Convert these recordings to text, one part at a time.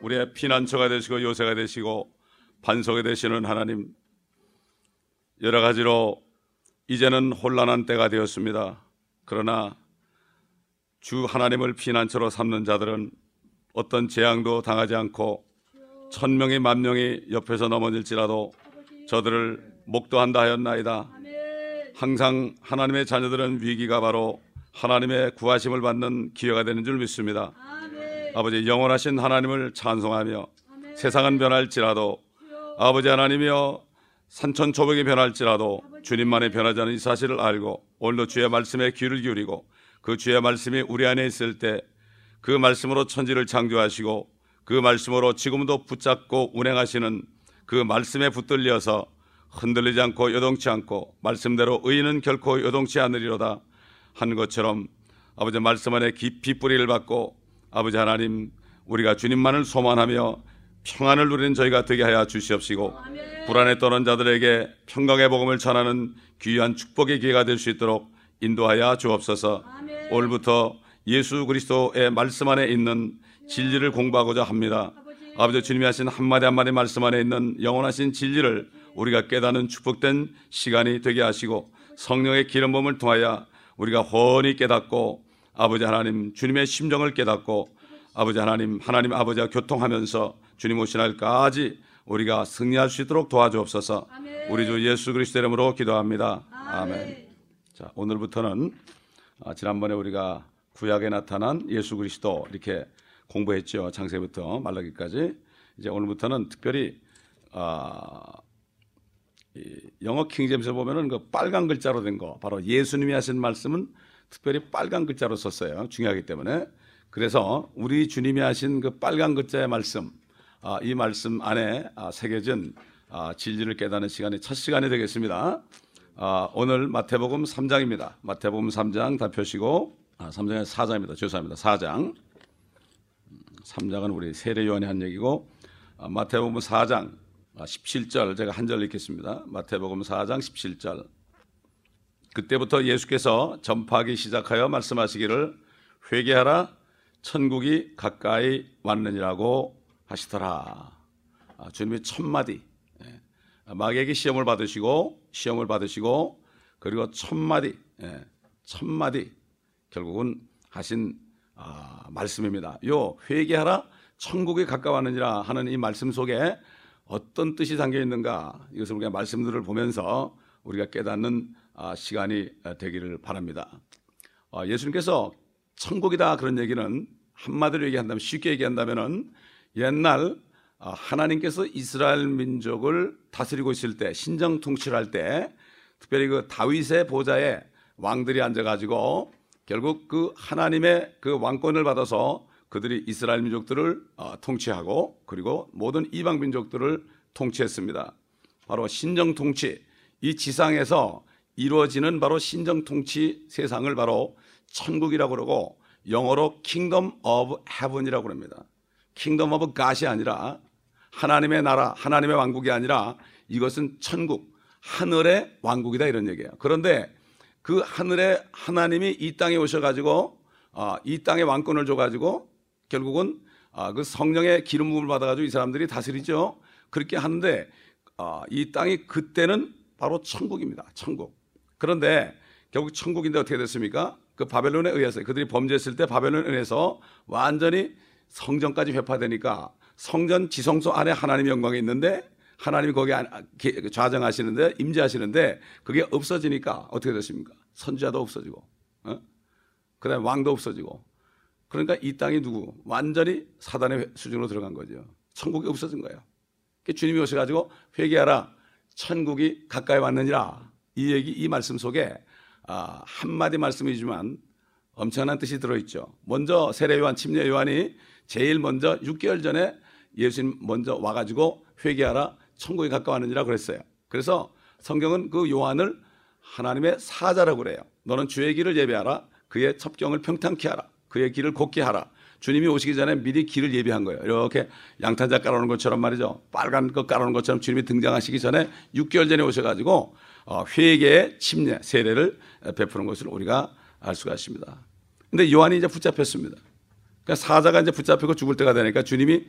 우리의 피난처가 되시고 요새가 되시고 반석이 되시는 하나님, 여러 가지로 이제는 혼란한 때가 되었습니다. 그러나 주 하나님을 피난처로 삼는 자들은 어떤 재앙도 당하지 않고 1000명이 10,000명이 옆에서 넘어질지라도 저들을 목도한다 하였나이다. 항상 하나님의 자녀들은 위기가 바로 하나님의 구하심을 받는 기회가 되는 줄 믿습니다. 아버지, 영원하신 하나님을 찬송하며 세상은 변할지라도 아버지 하나님이여 산천초벽이 변할지라도 주님만이 변하지 않은 이 사실을 알고 오늘도 주의 말씀에 귀를 기울이고 그 주의 말씀이 우리 안에 있을 때 그 말씀으로 천지를 창조하시고 그 말씀으로 지금도 붙잡고 운행하시는 그 말씀에 붙들려서 흔들리지 않고 요동치 않고 말씀대로 의인은 결코 요동치 않으리로다 한 것처럼 아버지 말씀 안에 깊이 뿌리를 받고 아버지 하나님, 우리가 주님만을 소망하며 평안을 누리는 저희가 되게 하여 주시옵시고 불안에 떠는 자들에게 평강의 복음을 전하는 귀한 축복의 기회가 될 수 있도록 인도하여 주옵소서. 오늘부터 예수 그리스도의 말씀 안에 있는 진리를 공부하고자 합니다. 아버지, 주님이 하신 한마디 한마디 말씀 안에 있는 영원하신 진리를 우리가 깨닫는 축복된 시간이 되게 하시고 성령의 기름 부음을 통하여 우리가 훤히 깨닫고 아버지 하나님, 주님의 심정을 깨닫고 아버지 하나님, 하나님 아버지와 교통하면서 주님 오신 날까지 우리가 승리할 수 있도록 도와주옵소서. 우리 주 예수 그리스도 이름으로 기도합니다. 아멘. 자, 오늘부터는 지난번에 우리가 구약에 나타난 예수 그리스도 이렇게 공부했죠. 창세부터 말라기까지. 이제 오늘부터는 특별히 영어 킹제임스에 보면은 그 빨간 글자로 된 거, 바로 예수님이 하신 말씀은 특별히 빨간 글자로 썼어요. 중요하기 때문에. 그래서 우리 주님이 하신 그 빨간 글자의 말씀, 이 말씀 안에 새겨진 진리를 깨닫는 시간이 첫 시간이 되겠습니다. 오늘 마태복음 3장입니다. 마태복음 3장 다 펴시고, 3장에 4장입니다. 죄송합니다. 4장. 3장은 우리 세례 요한이 한 얘기고, 마태복음 4장 17절 제가 한 절 읽겠습니다. 마태복음 4장 17절. 그때부터 예수께서 전파하기 시작하여 말씀하시기를 회개하라, 천국이 가까이 왔느니라고 하시더라. 주님이 첫마디, 마귀에게 시험을 받으시고 그리고 첫마디 결국은 하신 말씀입니다. 요 회개하라, 천국이 가까웠느니라 하는 이 말씀 속에 어떤 뜻이 담겨 있는가, 이것을 우리가 말씀들을 보면서 우리가 깨닫는 시간이 되기를 바랍니다. 예수님께서 천국이다 그런 얘기는 한마디로 얘기한다면, 쉽게 얘기한다면은 옛날 하나님께서 이스라엘 민족을 다스리고 있을 때, 신정 통치를 할 때, 특별히 그 다윗의 보좌에 왕들이 앉아가지고 결국 그 하나님의 그 왕권을 받아서 그들이 이스라엘 민족들을 통치하고 그리고 모든 이방 민족들을 통치했습니다. 바로 신정 통치, 이 지상에서 이루어지는 바로 신정 통치 세상을 바로 천국이라고 그러고, 영어로 Kingdom of Heaven이라고 합니다. Kingdom of God이 아니라 하나님의 나라, 하나님의 왕국이 아니라 이것은 천국, 하늘의 왕국이다 이런 얘기예요. 그런데 그 하늘의 하나님이 이 땅에 오셔가지고 이 땅에 왕권을 줘가지고 결국은 그 성령의 기름 부음을 받아가지고 이 사람들이 다스리죠. 그렇게 하는데 이 땅이 그때는 바로 천국입니다. 천국. 그런데 결국 천국인데 어떻게 됐습니까? 그 바벨론에 의해서, 그들이 범죄했을 때 바벨론에 의해서 완전히 성전까지 회파되니까 성전 지성소 안에 하나님의 영광이 있는데 하나님이 거기 좌정하시는데, 임재하시는데 그게 없어지니까 어떻게 됐습니까? 선지자도 없어지고, 그 다음에 왕도 없어지고, 그러니까 이 땅이 완전히 사단의 수준으로 들어간 거죠. 천국이 없어진 거예요. 주님이 오셔가지고 회개하라, 천국이 가까이 왔느니라, 이 말씀 속에 한마디 말씀이지만 엄청난 뜻이 들어있죠. 먼저 세례 요한, 침례 요한이 제일 먼저 6개월 전에 예수님 먼저 와가지고 회개하라, 천국이 가까웠느니라 그랬어요. 그래서 성경은 그 요한을 하나님의 사자라고 그래요. 너는 주의 길을 예배하라, 그의 첩경을 평탄케 하라, 그의 길을 곧게 하라. 주님이 오시기 전에 미리 길을 예비한 거예요. 이렇게 양탄자 깔아놓은 것처럼 말이죠. 빨간 거 깔아놓은 것처럼 주님이 등장하시기 전에 6개월 전에 오셔가지고 회개의 침례, 세례를 베푸는 것을 우리가 알 수가 있습니다. 근데 요한이 이제 붙잡혔습니다. 그러니까 사자가 이제 붙잡히고 죽을 때가 되니까 주님이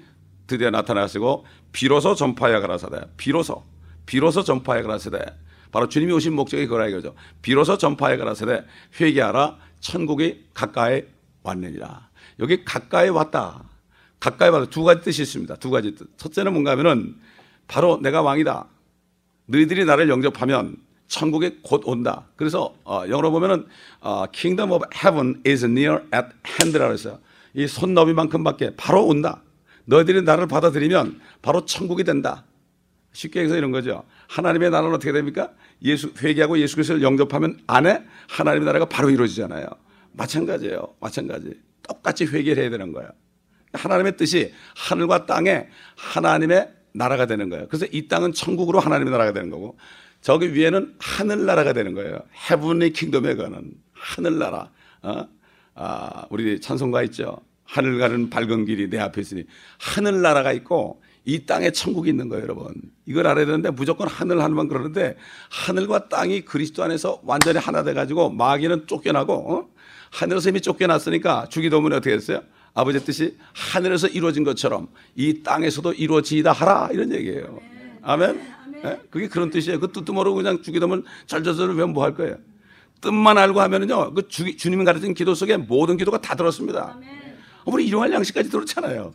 드디어 나타나시고 비로소 전파하여 가라사대. 비로소 전파하여 가라사대. 바로 주님이 오신 목적이 그거라 이거죠. 비로소 전파하여 가라사대. 회개하라 천국이 가까이 왔느니라. 여기 가까이 왔다. 가까이 왔다. 두 가지 뜻이 있습니다. 두 가지 뜻. 첫째는 뭔가 하면은 바로 내가 왕이다. 너희들이 나를 영접하면 천국이 곧 온다. 그래서 영어로 보면은 Kingdom of Heaven is near at hand라고 했어요. 이 손너비만큼밖에 바로 온다. 너희들이 나를 받아들이면 바로 천국이 된다. 쉽게 해서 이런 거죠. 하나님의 나라는 어떻게 됩니까? 회개하고 예수 그리스도를 영접하면 안에 하나님의 나라가 바로 이루어지잖아요. 마찬가지예요. 마찬가지. 똑같이 회개를 해야 되는 거예요. 하나님의 뜻이 하늘과 땅에 하나님의 나라가 되는 거예요. 그래서 이 땅은 천국으로 하나님의 나라가 되는 거고 저기 위에는 하늘나라가 되는 거예요. Heavenly Kingdom에 가는 하늘나라. 우리 찬송가 있죠. 하늘 가는 밝은 길이 내 앞에 있으니 하늘나라가 있고 이 땅에 천국이 있는 거예요, 여러분. 이걸 알아야 되는데 무조건 하늘만 그러는데 하늘과 땅이 그리스도 안에서 완전히 하나 돼가지고 마귀는 쫓겨나고 하늘에서 이미 쫓겨났으니까 주기도문에 어떻게 했어요? 아버지의 뜻이 하늘에서 이루어진 것처럼 이 땅에서도 이루어지이다 하라 이런 얘기예요. 아멘. 네? 그게 그런 뜻이에요. 그 뜻도 모르고 그냥 주기도문 절절절 외우면 뭐 할 거예요? 뜻만 알고 하면은요, 그 주님이 가르친 기도 속에 모든 기도가 다 들었습니다. 우리 일용할 양식까지 들었잖아요.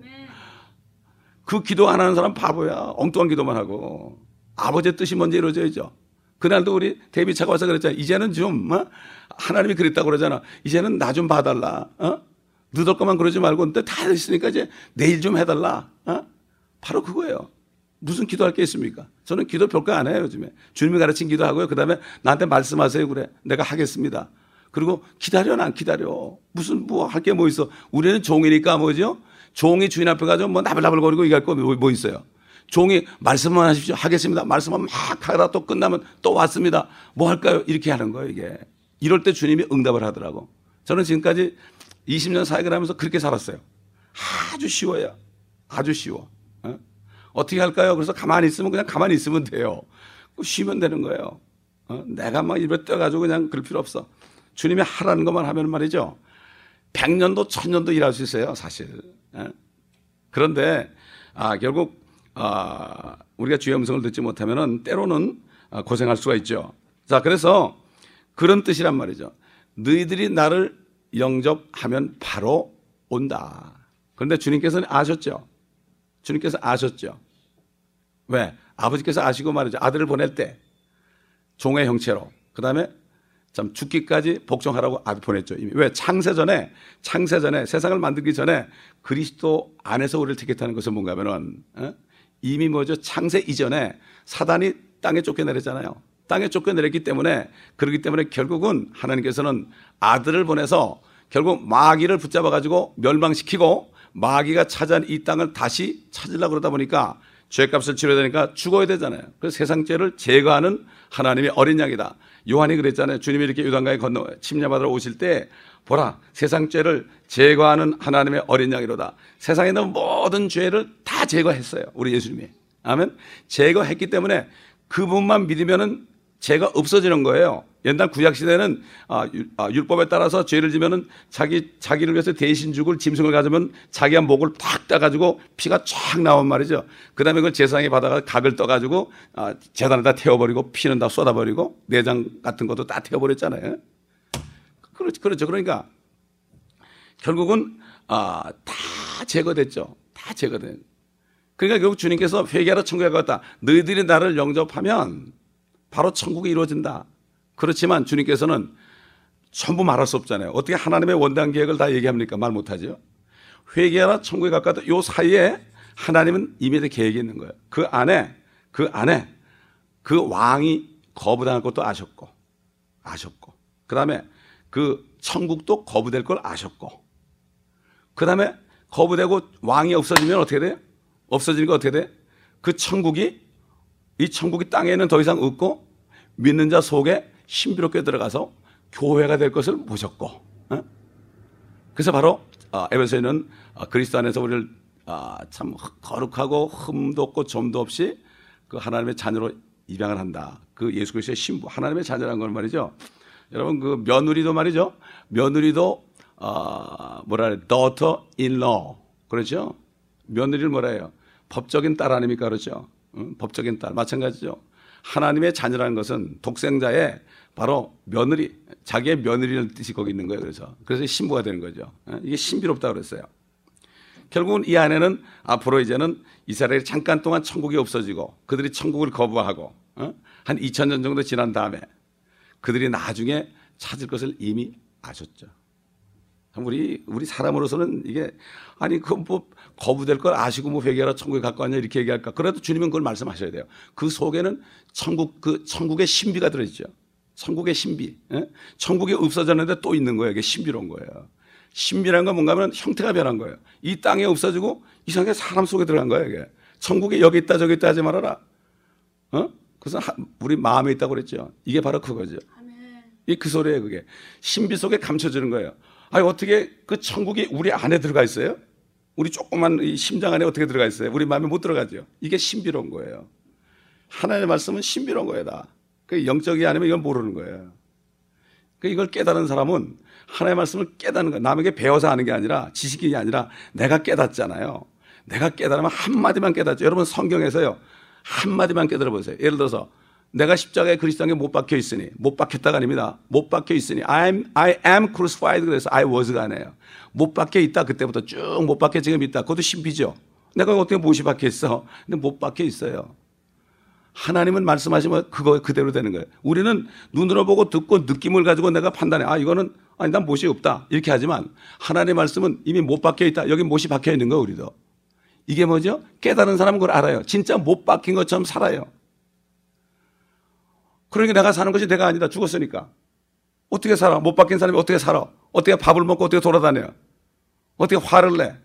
그 기도 안 하는 사람 바보야. 엉뚱한 기도만 하고. 아버지의 뜻이 먼저 이루어져야죠. 그날도 우리 데이비차가 와서 그랬잖아요. 이제는 좀 하나님이 그랬다고 그러잖아. 이제는 나 좀 봐달라. 늦을 것만 그러지 말고 근데 다 됐으니까 이제 내일 좀 해달라. 바로 그거예요. 무슨 기도할 게 있습니까? 저는 기도 별거 안 해요, 요즘에. 주님이 가르친 기도하고요. 그 다음에 나한테 말씀하세요. 그래. 내가 하겠습니다. 그리고 기다려는 안 기다려. 무슨 뭐 할 게 뭐 있어. 우리는 종이니까 뭐죠? 종이 주인 앞에 가서 뭐 나불나불거리고 얘기할 거 뭐 있어요. 종이 말씀만 하십시오. 하겠습니다. 말씀만 막 하다 또 끝나면 또 왔습니다. 뭐 할까요? 이렇게 하는 거예요, 이게. 이럴 때 주님이 응답을 하더라고. 저는 지금까지 20년 사역을 하면서 그렇게 살았어요. 아주 쉬워요. 아주 쉬워. 어떻게 할까요? 그래서 가만히 있으면 그냥 가만히 있으면 돼요. 쉬면 되는 거예요. 내가 막 입에 떠가지고 그냥 그럴 필요 없어. 주님이 하라는 것만 하면 말이죠. 100년도 1000년도 일할 수 있어요, 사실. 그런데 결국 우리가 주의 음성을 듣지 못하면은 때로는 고생할 수가 있죠. 자, 그래서 그런 뜻이란 말이죠. 너희들이 나를 영접하면 바로 온다. 그런데 주님께서는 아셨죠. 주님께서 아셨죠. 왜? 아버지께서 아시고 말이죠. 아들을 보낼 때 종의 형체로 그 다음에 참 죽기까지 복종하라고 아들 보냈죠. 이미. 왜? 창세전에 세상을 만들기 전에 그리스도 안에서 우리를 택했다는 것은 뭔가 하면은 이미 뭐죠? 창세 이전에 사단이 땅에 쫓겨내렸잖아요. 땅에 쫓겨내렸기 때문에 그렇기 때문에 결국은 하나님께서는 아들을 보내서 결국 마귀를 붙잡아 가지고 멸망시키고 마귀가 차지한 이 땅을 다시 찾으려고 그러다 보니까 죄값을 치러야 되니까 죽어야 되잖아요. 그래서 세상 죄를 제거하는 하나님의 어린 양이다. 요한이 그랬잖아요. 주님이 이렇게 요단강에 건너 침략받으러 오실 때 보라 세상 죄를 제거하는 하나님의 어린 양이로다. 세상에 있는 모든 죄를 다 제거했어요. 우리 예수님이. 아멘. 제거했기 때문에 그분만 믿으면은 죄가 없어지는 거예요. 옛날 구약 시대는 율법에 따라서 죄를 지면은 자기를 위해서 대신 죽을 짐승을 가지면 자기가 목을 탁 따가지고 피가 쫙 나온 말이죠. 그다음에 그걸 제사장에 받아가 각을 떠가지고 제단에다 태워버리고 피는 다 쏟아버리고 내장 같은 것도 다 태워버렸잖아요. 그렇죠. 그러니까 결국은 다 제거됐죠. 다 제거된. 그러니까 결국 주님께서 회개하러 천국에 갔다. 너희들이 나를 영접하면 바로 천국이 이루어진다. 그렇지만 주님께서는 전부 말할 수 없잖아요. 어떻게 하나님의 원단 계획을 다 얘기합니까? 말 못하죠. 회개하라 천국에 가까웠다. 이 사이에 하나님은 이미 계획이 있는 거예요. 그 안에 그 왕이 거부당할 것도 아셨고 그 다음에 그 천국도 거부될 걸 아셨고 그 다음에 거부되고 왕이 없어지면 어떻게 돼요? 없어지니까 어떻게 돼? 그 천국이 이 천국이 땅에는 더 이상 없고 믿는 자 속에 신비롭게 들어가서 교회가 될 것을 보셨고 그래서 바로 에베소에는 그리스도 안에서 우리를 참 거룩하고 흠도 없고 점도 없이 그 하나님의 자녀로 입양을 한다. 그 예수 그리스도의 신부 하나님의 자녀라는 건 말이죠. 여러분 그 며느리도 말이죠. 며느리도 뭐라 그래 daughter in law 그렇죠. 며느리를 뭐라 해요? 법적인 딸 아닙니까? 그렇죠? 법적인 딸. 마찬가지죠. 하나님의 자녀라는 것은 독생자의 바로 며느리, 자기의 며느리라는 뜻이 거기 있는 거예요. 그래서 신부가 되는 거죠. 이게 신비롭다고 그랬어요. 결국은 이 안에는 앞으로 이제는 이스라엘이 잠깐 동안 천국이 없어지고 그들이 천국을 거부하고 한 2000년 정도 지난 다음에 그들이 나중에 찾을 것을 이미 아셨죠. 우리 사람으로서는 이게 아니 그 뭐 거부될 걸 아시고 뭐 회개하라 천국에 갖고 왔냐 이렇게 얘기할까? 그래도 주님은 그걸 말씀하셔야 돼요. 그 속에는 천국의 신비가 들어있죠. 천국의 신비. 천국이 없어졌는데 또 있는 거예요. 이게 신비로운 거예요. 신비라는 건 뭔가 하면 형태가 변한 거예요. 이 땅에 없어지고 이상하게 사람 속에 들어간 거예요. 이게 천국이 여기 있다 저기 있다 하지 말아라. 그래서 우리 마음에 있다고 그랬죠. 이게 바로 그거죠. 이 그 소리예요. 그게 신비 속에 감춰지는 거예요. 아니 어떻게 그 천국이 우리 안에 들어가 있어요? 우리 조그만 이 심장 안에 어떻게 들어가 있어요? 우리 마음에 못 들어가죠. 이게 신비로운 거예요. 하나님의 말씀은 신비로운 거예요. 다. 그 영적이 아니면 이건 모르는 거예요. 그 이걸 깨달은 사람은 하나님의 말씀을 깨닫는 거예요. 남에게 배워서 하는 게 아니라 지식이 아니라 내가 깨닫잖아요. 내가 깨달으면 한마디만 깨닫죠. 여러분 성경에서요. 한마디만 깨달아 보세요. 예를 들어서 내가 십자가에 그리스도에 못 박혀 있으니, 못 박혔다가 아닙니다. 못 박혀 있으니 I am crucified 그래서 I was가 아니에요. 못 박혀 있다. 그때부터 쭉 못 박혀 지금 있다. 그것도 신비죠. 내가 어떻게 못이 박혀 있어? 근데 못 박혀 있어요. 하나님은 말씀하시면 그거 그대로 되는 거예요. 우리는 눈으로 보고 듣고 느낌을 가지고 내가 판단해. 이거는 아니 난 못이 없다. 이렇게 하지만 하나님의 말씀은 이미 못 박혀 있다. 여기 못이 박혀 있는 거 우리도. 이게 뭐죠? 깨달은 사람은 그걸 알아요. 진짜 못 박힌 것처럼 살아요. 그러니까 내가 사는 것이 내가 아니다. 죽었으니까. 어떻게 살아? 못 박힌 사람이 어떻게 살아? 어떻게 밥을 먹고 어떻게 돌아다녀? 어떻게 화를 내?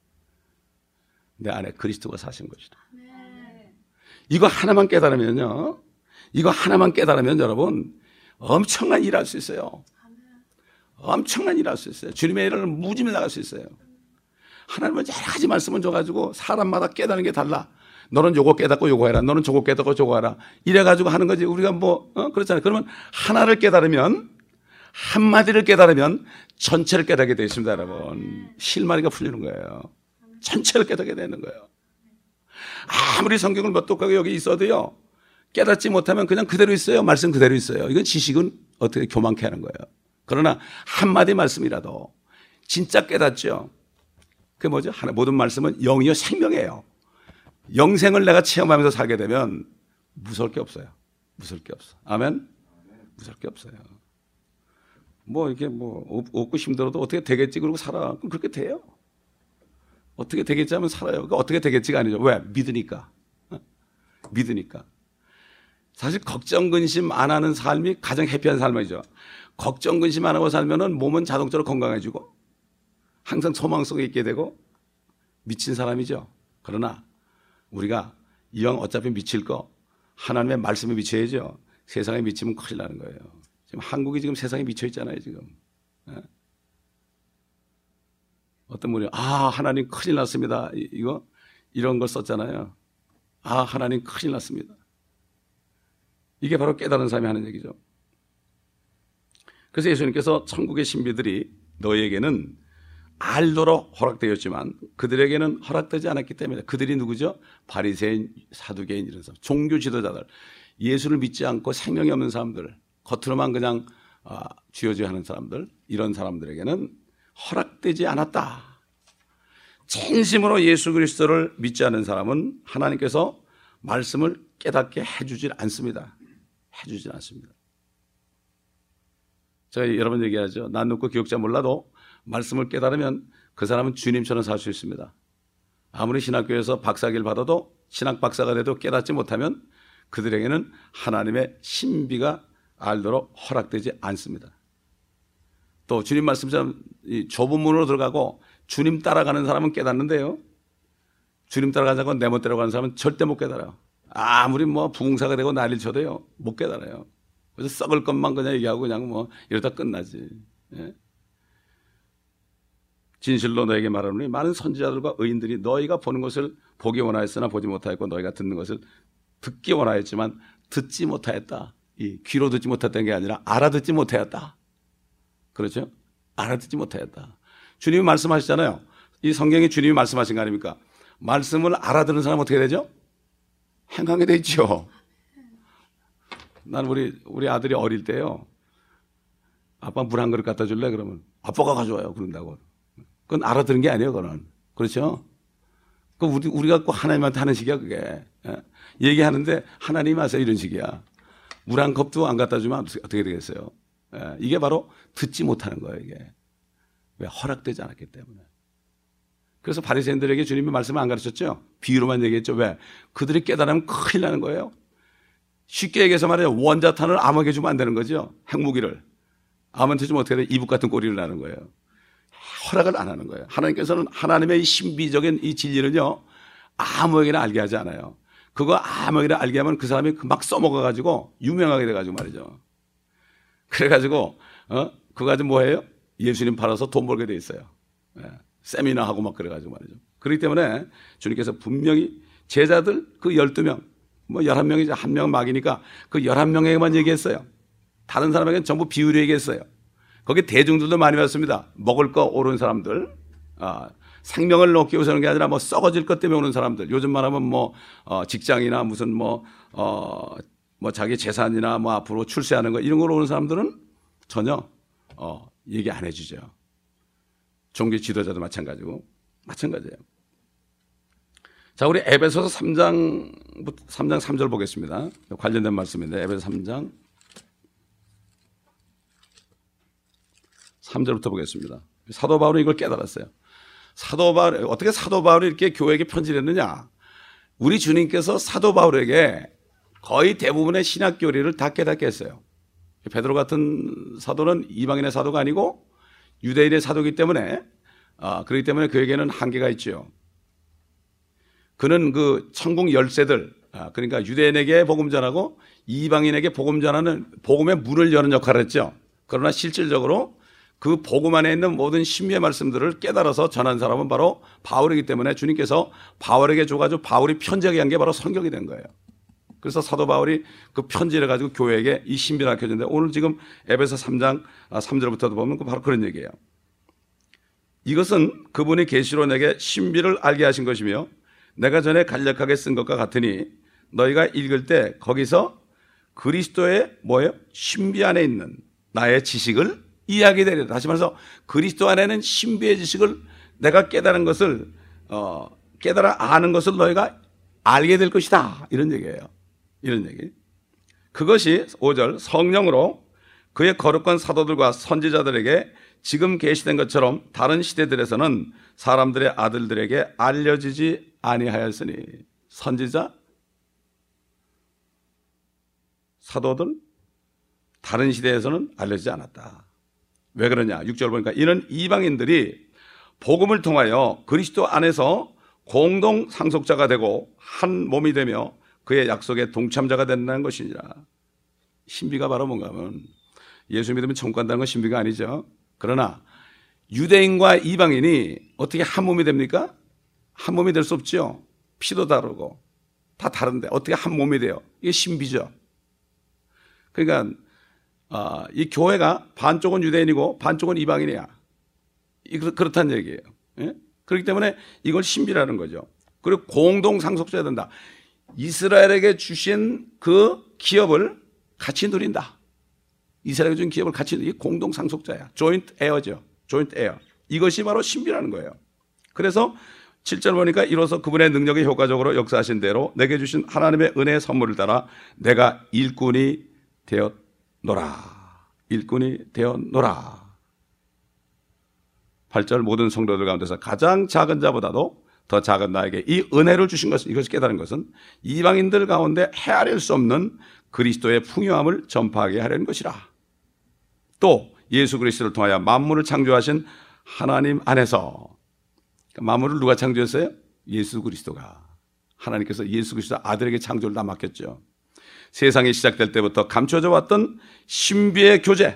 내 안에 그리스도가 사신 것이다. 이거 하나만 깨달으면요. 이거 하나만 깨달으면 여러분 엄청난 일을 할 수 있어요. 엄청난 일을 할 수 있어요. 주님의 일을 무짐을 나갈 수 있어요. 하나님은 여러 가지 말씀을 줘가지고 사람마다 깨닫는 게 달라. 너는 요거 깨닫고 요거 해라. 너는 저거 깨닫고 저거 해라. 이래가지고 하는 거지. 우리가 그렇잖아요. 그러면 하나를 깨달으면, 한마디를 깨달으면 전체를 깨닫게 되어 있습니다, 여러분. 실마리가 풀리는 거예요. 전체를 깨닫게 되는 거예요. 아무리 성경을 몇 독하게 여기 있어도요, 깨닫지 못하면 그냥 그대로 있어요. 말씀 그대로 있어요. 이건 지식은 어떻게 교만케 하는 거예요. 그러나 한마디 말씀이라도 진짜 깨닫죠. 그게 뭐죠? 모든 말씀은 영이요 생명이에요. 영생을 내가 체험하면서 살게 되면 무서울 게 없어요. 무서울 게 없어. 아멘? 무서울 게 없어요. 이렇게 없고 힘들어도 어떻게 되겠지 그러고 살아. 그럼 그렇게 돼요. 어떻게 되겠지 하면 살아요. 어떻게 되겠지가 아니죠. 왜? 믿으니까. 믿으니까. 사실 걱정 근심 안 하는 삶이 가장 해피한 삶이죠. 걱정 근심 안 하고 살면은 몸은 자동적으로 건강해지고 항상 소망 속에 있게 되고 미친 사람이죠. 그러나 우리가 이왕 어차피 미칠 거 하나님의 말씀에 미쳐야죠. 세상에 미치면 큰일 나는 거예요. 지금 한국이 지금 세상에 미쳐 있잖아요. 지금. 어떤 분이 하나님 큰일 났습니다. 이런 걸 썼잖아요. 하나님 큰일 났습니다. 이게 바로 깨달은 사람이 하는 얘기죠. 그래서 예수님께서 천국의 신비들이 너희에게는 알도록 허락되었지만 그들에게는 허락되지 않았기 때문에 그들이 누구죠? 바리새인, 사두개인 이런 사람, 종교 지도자들, 예수를 믿지 않고 생명이 없는 사람들, 겉으로만 그냥 쥐어쥐어 하는 사람들, 이런 사람들에게는 허락되지 않았다. 진심으로 예수 그리스도를 믿지 않는 사람은 하나님께서 말씀을 깨닫게 해주질 않습니다. 해주질 않습니다. 제가 여러분 얘기하죠. 난 눕고 기억자 몰라도 말씀을 깨달으면 그 사람은 주님처럼 살 수 있습니다. 아무리 신학교에서 박사학위를 받아도 신학 박사가 돼도 깨닫지 못하면 그들에게는 하나님의 신비가 알도록 허락되지 않습니다. 또 주님 말씀처럼 좁은 문으로 들어가고 주님 따라가는 사람은 깨닫는데요. 주님 따라가자고 내 멋대로 가는 사람은 절대 못 깨달아요. 아무리 부흥사가 되고 난리를 쳐도요 못 깨달아요. 그래서 썩을 것만 그냥 얘기하고 그냥 이러다 끝나지. 예? 진실로 너에게 말하노니 많은 선지자들과 의인들이 너희가 보는 것을 보기 원하였으나 보지 못하였고 너희가 듣는 것을 듣기 원하였지만 듣지 못하였다. 이 귀로 듣지 못했던 게 아니라 알아듣지 못하였다. 그렇죠? 알아듣지 못하였다. 주님이 말씀하시잖아요. 이 성경이 주님이 말씀하신 거 아닙니까? 말씀을 알아듣는 사람은 어떻게 되죠? 행하게 돼 있죠. 난 우리 아들이 어릴 때요. 아빠 물 한 그릇 갖다 줄래? 그러면 아빠가 가져와요. 그런다고. 그건 알아듣는 게 아니에요. 그건. 그렇죠? 그 우리가 꼭 하나님한테 하는 식이야, 그게. 얘기하는데 하나님 하세요. 이런 식이야. 물 한 컵도 안 갖다 주면 어떻게 되겠어요? 이게 바로 듣지 못하는 거예요, 이게. 왜? 허락되지 않았기 때문에. 그래서 바리새인들에게 주님이 말씀을 안 가르쳤죠? 비유로만 얘기했죠. 왜? 그들이 깨달으면 큰일 나는 거예요. 쉽게 얘기해서 말해요. 원자탄을 암에게 주면 안 되는 거죠. 핵무기를. 암한테 주면 어떻게 돼? 이북 같은 꼴이 나는 거예요. 허락을 안 하는 거예요. 하나님께서는 하나님의 이 신비적인 이 진리는요, 아무에게나 알게 하지 않아요. 그거 아무에게나 알게 하면 그 사람이 막 써먹어가지고 유명하게 돼가지고 말이죠. 그래가지고, 그거 가지고 뭐 해요? 예수님 팔아서 돈 벌게 돼 있어요. 세미나 하고 막 그래가지고 말이죠. 그렇기 때문에 주님께서 분명히 제자들 그 12명, 뭐 11명이죠. 한 명은 막이니까 그 11명에게만 얘기했어요. 다른 사람에게는 전부 비유로 얘기했어요. 거기 대중들도 많이 왔습니다. 먹을 거 오른 사람들, 생명을 놓기 위해서 오는 게 아니라 뭐 썩어질 것 때문에 오는 사람들. 요즘 말하면 뭐 직장이나 무슨 뭐 자기 재산이나 뭐 앞으로 출세하는 거 이런 걸로 오는 사람들은 전혀 얘기 안 해주죠. 종교 지도자도 마찬가지예요. 자, 우리 에베소서 3장 3절 보겠습니다. 관련된 말씀인데 에베소 3장 3절부터 보겠습니다. 사도 바울은 이걸 깨달았어요. 어떻게 사도 바울이 이렇게 교회에게 편지를 했느냐? 우리 주님께서 사도 바울에게 거의 대부분의 신학 교리를 다 깨닫게 했어요. 베드로 같은 사도는 이방인의 사도가 아니고 유대인의 사도이기 때문에 그렇기 때문에 그에게는 한계가 있죠. 그는 그 천국 열쇠들, 그러니까 유대인에게 복음 전하고 이방인에게 복음 전하는 복음의 문을 여는 역할을 했죠. 그러나 실질적으로 그 복음 안에 있는 모든 신비의 말씀들을 깨달아서 전한 사람은 바로 바울이기 때문에 주님께서 바울에게 줘가지고 바울이 편지하게 한 게 바로 성경이 된 거예요. 그래서 사도 바울이 그 편지를 가지고 교회에게 이 신비를 가르쳐줬는데 오늘 지금 에베소 3장 3절부터도 보면 바로 그런 얘기예요. 이것은 그분이 계시로 내게 신비를 알게 하신 것이며 내가 전에 간략하게 쓴 것과 같으니 너희가 읽을 때 거기서 그리스도의 뭐예요? 신비 안에 있는 나의 지식을 이해하게 되리라. 다시 말해서 그리스도 안에는 신비의 지식을 내가 깨달은 것을 깨달아 아는 것을 너희가 알게 될 것이다. 이런 얘기예요. 이런 얘기. 그것이 5절 성령으로 그의 거룩한 사도들과 선지자들에게 지금 계시된 것처럼 다른 시대들에서는 사람들의 아들들에게 알려지지 아니하였으니 선지자, 사도들 다른 시대에서는 알려지지 않았다. 왜 그러냐? 6절 보니까 이는 이방인들이 복음을 통하여 그리스도 안에서 공동 상속자가 되고 한 몸이 되며 그의 약속의 동참자가 된다는 것이니라. 신비가 바로 뭔가 하면 예수 믿으면 천국 간다는 건 신비가 아니죠. 그러나 유대인과 이방인이 어떻게 한 몸이 됩니까? 한 몸이 될 수 없죠. 피도 다르고 다 다른데 어떻게 한 몸이 돼요? 이게 신비죠. 그러니까 이 교회가 반쪽은 유대인이고 반쪽은 이방인이야. 그렇다는 얘기예요. 예? 그렇기 때문에 이걸 신비라는 거죠. 그리고 공동 상속자야 된다. 이스라엘에게 주신 그 기업을 같이 누린다. 이스라엘에게 준 기업을 같이 누린다. 이게 공동 상속자야. 조인트 에어죠. 조인트 에어. 이것이 바로 신비라는 거예요. 그래서 7절 보니까 이로써 그분의 능력이 효과적으로 역사하신 대로 내게 주신 하나님의 은혜의 선물을 따라 내가 일꾼이 되었노라. 일꾼이 되었노라. 8절 모든 성도들 가운데서 가장 작은 자보다도 더 작은 나에게 이 은혜를 주신 것은 이것을 깨달은 것은 이방인들 가운데 헤아릴 수 없는 그리스도의 풍요함을 전파하게 하려는 것이라. 또 예수 그리스도를 통하여 만물을 창조하신 하나님 안에서 만물을 누가 창조했어요? 예수 그리스도가. 하나님께서 예수 그리스도 아들에게 창조를 다 맡겼죠. 세상이 시작될 때부터 감춰져 왔던 신비의 교제.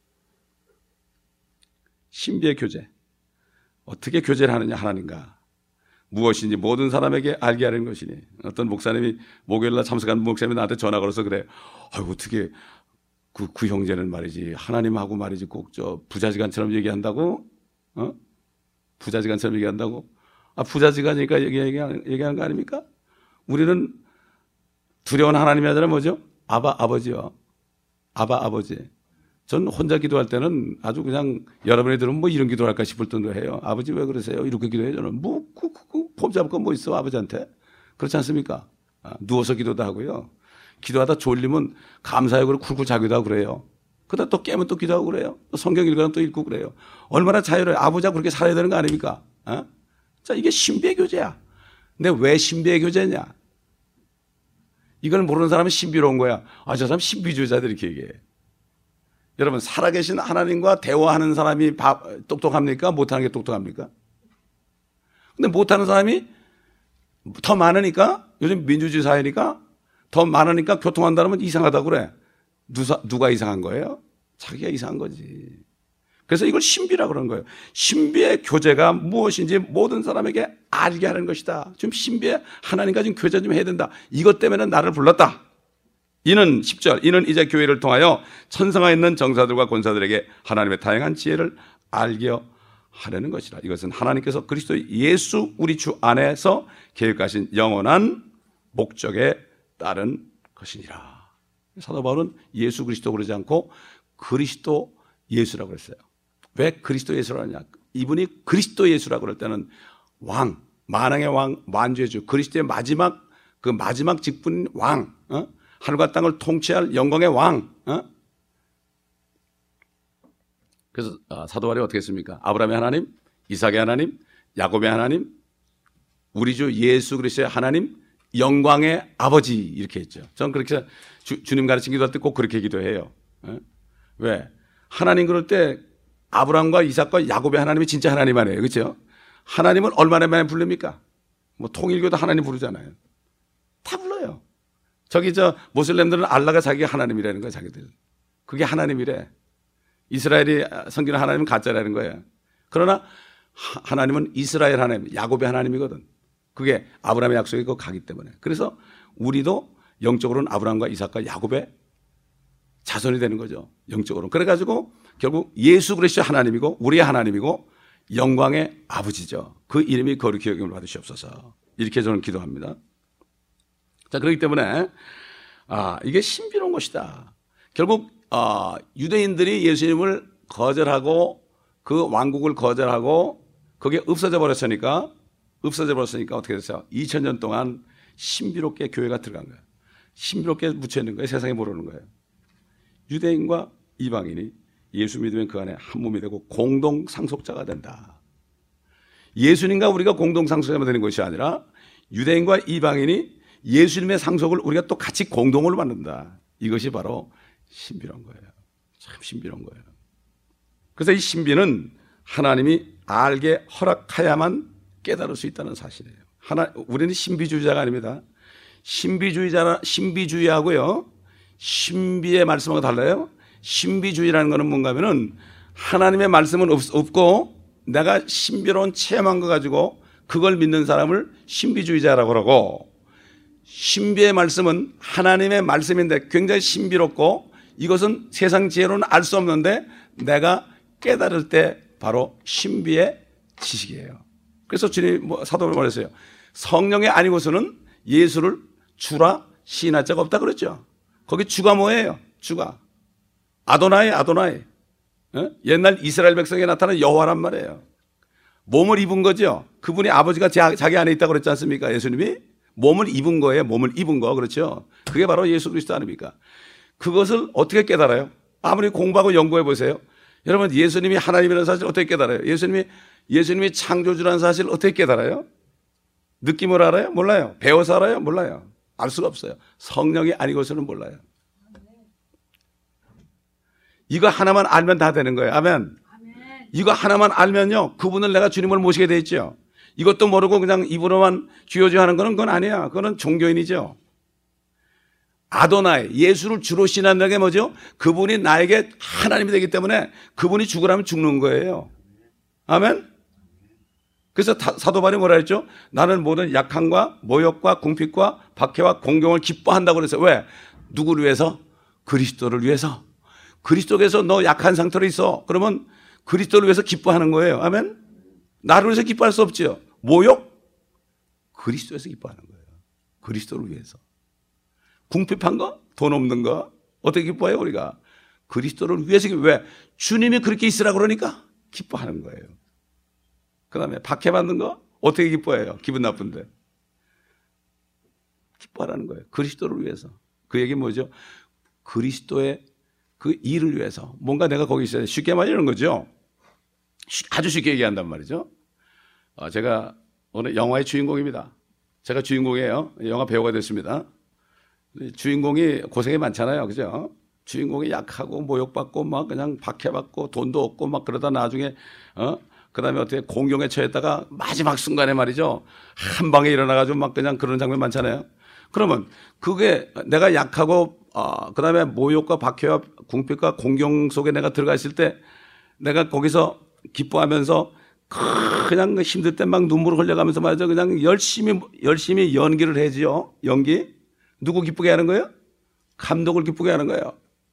신비의 교제. 어떻게 교제를 하느냐 하나님과. 무엇인지 모든 사람에게 알게 하려는 것이니. 어떤 목사님이 목요일날 참석한 목사님이 나한테 전화 걸어서 그래. 아이고 어떻게 그 형제는 말이지 하나님하고 말이지 꼭 저 부자지간처럼 얘기한다고? 부자지간처럼 얘기한다고? 부자지간이니까 얘기하는 거 아닙니까? 우리는 두려운 하나님이 아니라 뭐죠? 아버지요. 아버지. 전 혼자 기도할 때는 아주 그냥 여러분이 들으면 뭐 이런 기도할까 싶을 정도 해요. 아버지 왜 그러세요? 이렇게 기도해요. 저는 폼 잡을 건 뭐 있어 아버지한테. 그렇지 않습니까? 누워서 기도도 하고요. 기도하다 졸리면 감사하고 쿨쿨 자기도 하고 그래요. 그러다 또 깨면 또 기도하고 그래요. 또 성경 읽으면 또 읽고 그래요. 얼마나 자유로워요. 아버지하고 그렇게 살아야 되는 거 아닙니까? 자, 이게 신비의 교제야. 근데 왜 신비의 교제냐? 이걸 모르는 사람은 신비로운 거야. 저 사람 신비주의자들 이렇게 얘기해. 여러분, 살아계신 하나님과 대화하는 사람이 똑똑합니까? 못하는 게 똑똑합니까? 근데 못하는 사람이 더 많으니까, 요즘 민주주의 사회니까 더 많으니까 교통한다면 이상하다고 그래. 누가 이상한 거예요? 자기가 이상한 거지. 그래서 이걸 신비라고 그러는 거예요. 신비의 교제가 무엇인지 모든 사람에게 알게 하는 것이다. 좀 신비의 하나님과 좀 교제 좀 해야 된다. 이것 때문에 나를 불렀다. 이는 10절, 이는 이제 교회를 통하여 천성에 있는 정사들과 권사들에게 하나님의 다양한 지혜를 알게 하려는 것이다. 이것은 하나님께서 그리스도 예수 우리 주 안에서 계획하신 영원한 목적에 따른 것이니라. 사도 바울은 예수 그리스도 그러지 않고 그리스도 예수라고 했어요. 왜 그리스도 예수라고 하냐? 이분이 그리스도 예수라고 그럴 때는 왕, 만왕의 왕, 만주의 주, 그리스도의 마지막 직분인 왕, 하늘과 땅을 통치할 영광의 왕. 그래서 사도 바울이 어떻게 했습니까? 아브라함의 하나님, 이삭의 하나님, 야곱의 하나님, 우리 주 예수 그리스도의 하나님, 영광의 아버지 이렇게 했죠. 저는 그렇게 주님 가르친 기도할 때 꼭 그렇게 기도해요. 왜? 하나님 그럴 때 아브라함과 이삭과 야곱의 하나님이 진짜 하나님 아니에요. 그렇죠? 하나님은 얼마나 많이 부릅니까? 뭐 통일교도 하나님 부르잖아요. 다 불러요. 모슬렘들은 알라가 자기가 하나님이라는 거예요. 자기들. 그게 하나님이래. 이스라엘이 섬기는 하나님은 가짜라는 거예요. 그러나 하나님은 이스라엘 하나님, 야곱의 하나님이거든. 그게 아브라함의 약속이고 가기 때문에. 그래서 우리도 영적으로는 아브라함과 이삭과 야곱의 자손이 되는 거죠. 영적으로. 그래가지고 결국 예수 그리스도 하나님이고 우리의 하나님이고 영광의 아버지죠. 그 이름이 거룩히 여김을 받으시옵소서. 이렇게 저는 기도합니다. 자, 그렇기 때문에 이게 신비로운 것이다. 결국 유대인들이 예수님을 거절하고 그 왕국을 거절하고 그게 없어져 버렸으니까 어떻게 됐어요? 2000년 동안 신비롭게 교회가 들어간 거예요. 신비롭게 묻혀있는 거예요. 세상에 모르는 거예요. 유대인과 이방인이 예수 믿으면 그 안에 한 몸이 되고 공동 상속자가 된다. 예수님과 우리가 공동 상속자가 되는 것이 아니라 유대인과 이방인이 예수님의 상속을 우리가 또 같이 공동으로 받는다. 이것이 바로 신비로운 거예요. 참 신비로운 거예요. 그래서 이 신비는 하나님이 알게 허락하야만 깨달을 수 있다는 사실이에요. 우리는 신비주의자가 아닙니다. 신비주의하고요, 신비의 말씀하고 달라요. 신비주의라는 것은 뭔가 하면은 하나님의 말씀은 없고 내가 신비로운 체험한 거 가지고 그걸 믿는 사람을 신비주의자라고 그러고, 신비의 말씀은 하나님의 말씀인데 굉장히 신비롭고 이것은 세상 지혜로는 알 수 없는데 내가 깨달을 때 바로 신비의 지식이에요. 그래서 주님 사도를 말했어요. 성령이 아니고서는 예수를 주라 시인할 자가 없다 그랬죠. 거기 주가 뭐예요? 주가 아도나이. 옛날 이스라엘 백성에 나타난 여호와란 말이에요. 몸을 입은 거죠. 그분이 아버지가 자기 안에 있다고 그랬지 않습니까? 예수님이 몸을 입은 거예요. 몸을 입은 거. 그렇죠. 그게 바로 예수 그리스도 아닙니까? 그것을 어떻게 깨달아요? 아무리 공부하고 연구해 보세요. 여러분, 예수님이 하나님이라는 사실을 어떻게 깨달아요? 예수님이 창조주라는 사실을 어떻게 깨달아요? 느낌을 알아요? 몰라요. 배워서 알아요? 몰라요. 알 수가 없어요. 성령이 아니고서는 몰라요. 이거 하나만 알면 다 되는 거예요. 아멘. 이거 하나만 알면요, 그분을 내가 주님을 모시게 돼 있죠. 이것도 모르고 그냥 입으로만 주여주여 하는 거는 그건 아니야. 그건 종교인이죠. 아도나이, 예수를 주로 신한다는 게 뭐죠? 그분이 나에게 하나님이 되기 때문에 그분이 죽으라면 죽는 거예요. 아멘. 그래서 사도 바울이 뭐라 했죠? 나는 모든 약함과 모욕과 궁핍과 박해와 공경을 기뻐한다고 그랬어요. 왜? 누구를 위해서? 그리스도를 위해서. 그리스도께서 너 약한 상태로 있어. 그러면 그리스도를 위해서 기뻐하는 거예요. 아멘. 나를 위해서 기뻐할 수 없죠. 모욕? 그리스도에서 기뻐하는 거예요. 그리스도를 위해서. 궁핍한 거? 돈 없는 거? 어떻게 기뻐해요 우리가? 그리스도를 위해서. 왜? 주님이 그렇게 있으라 그러니까 기뻐하는 거예요. 그 다음에 박해받는 거? 어떻게 기뻐해요? 기분 나쁜데. 기뻐하라는 거예요. 그리스도를 위해서. 그 얘기 뭐죠? 그리스도의 그 일을 위해서. 뭔가 내가 거기 있어야 돼. 쉽게 말하는 거죠. 아주 쉽게 얘기한단 말이죠. 제가 오늘 영화의 주인공입니다. 제가 주인공이에요. 영화 배우가 됐습니다. 주인공이 고생이 많잖아요. 그죠? 주인공이 약하고 모욕받고 막 그냥 박해받고 돈도 없고 막 그러다 나중에 그 다음에 어떻게 공경에 처했다가 마지막 순간에 말이죠. 한 방에 일어나가지고 막 그냥 그런 장면 많잖아요. 그러면 그게 내가 약하고 그 다음에 모욕과 박해와 궁핍과 공경 속에 내가 들어가 있을 때 내가 거기서 기뻐하면서 그냥 힘들 때 막 눈물을 흘려가면서 말이죠. 그냥 열심히 연기를 해지요. 연기. 누구 기쁘게 하는 거예요? 감독을 기쁘게 하는 거예요.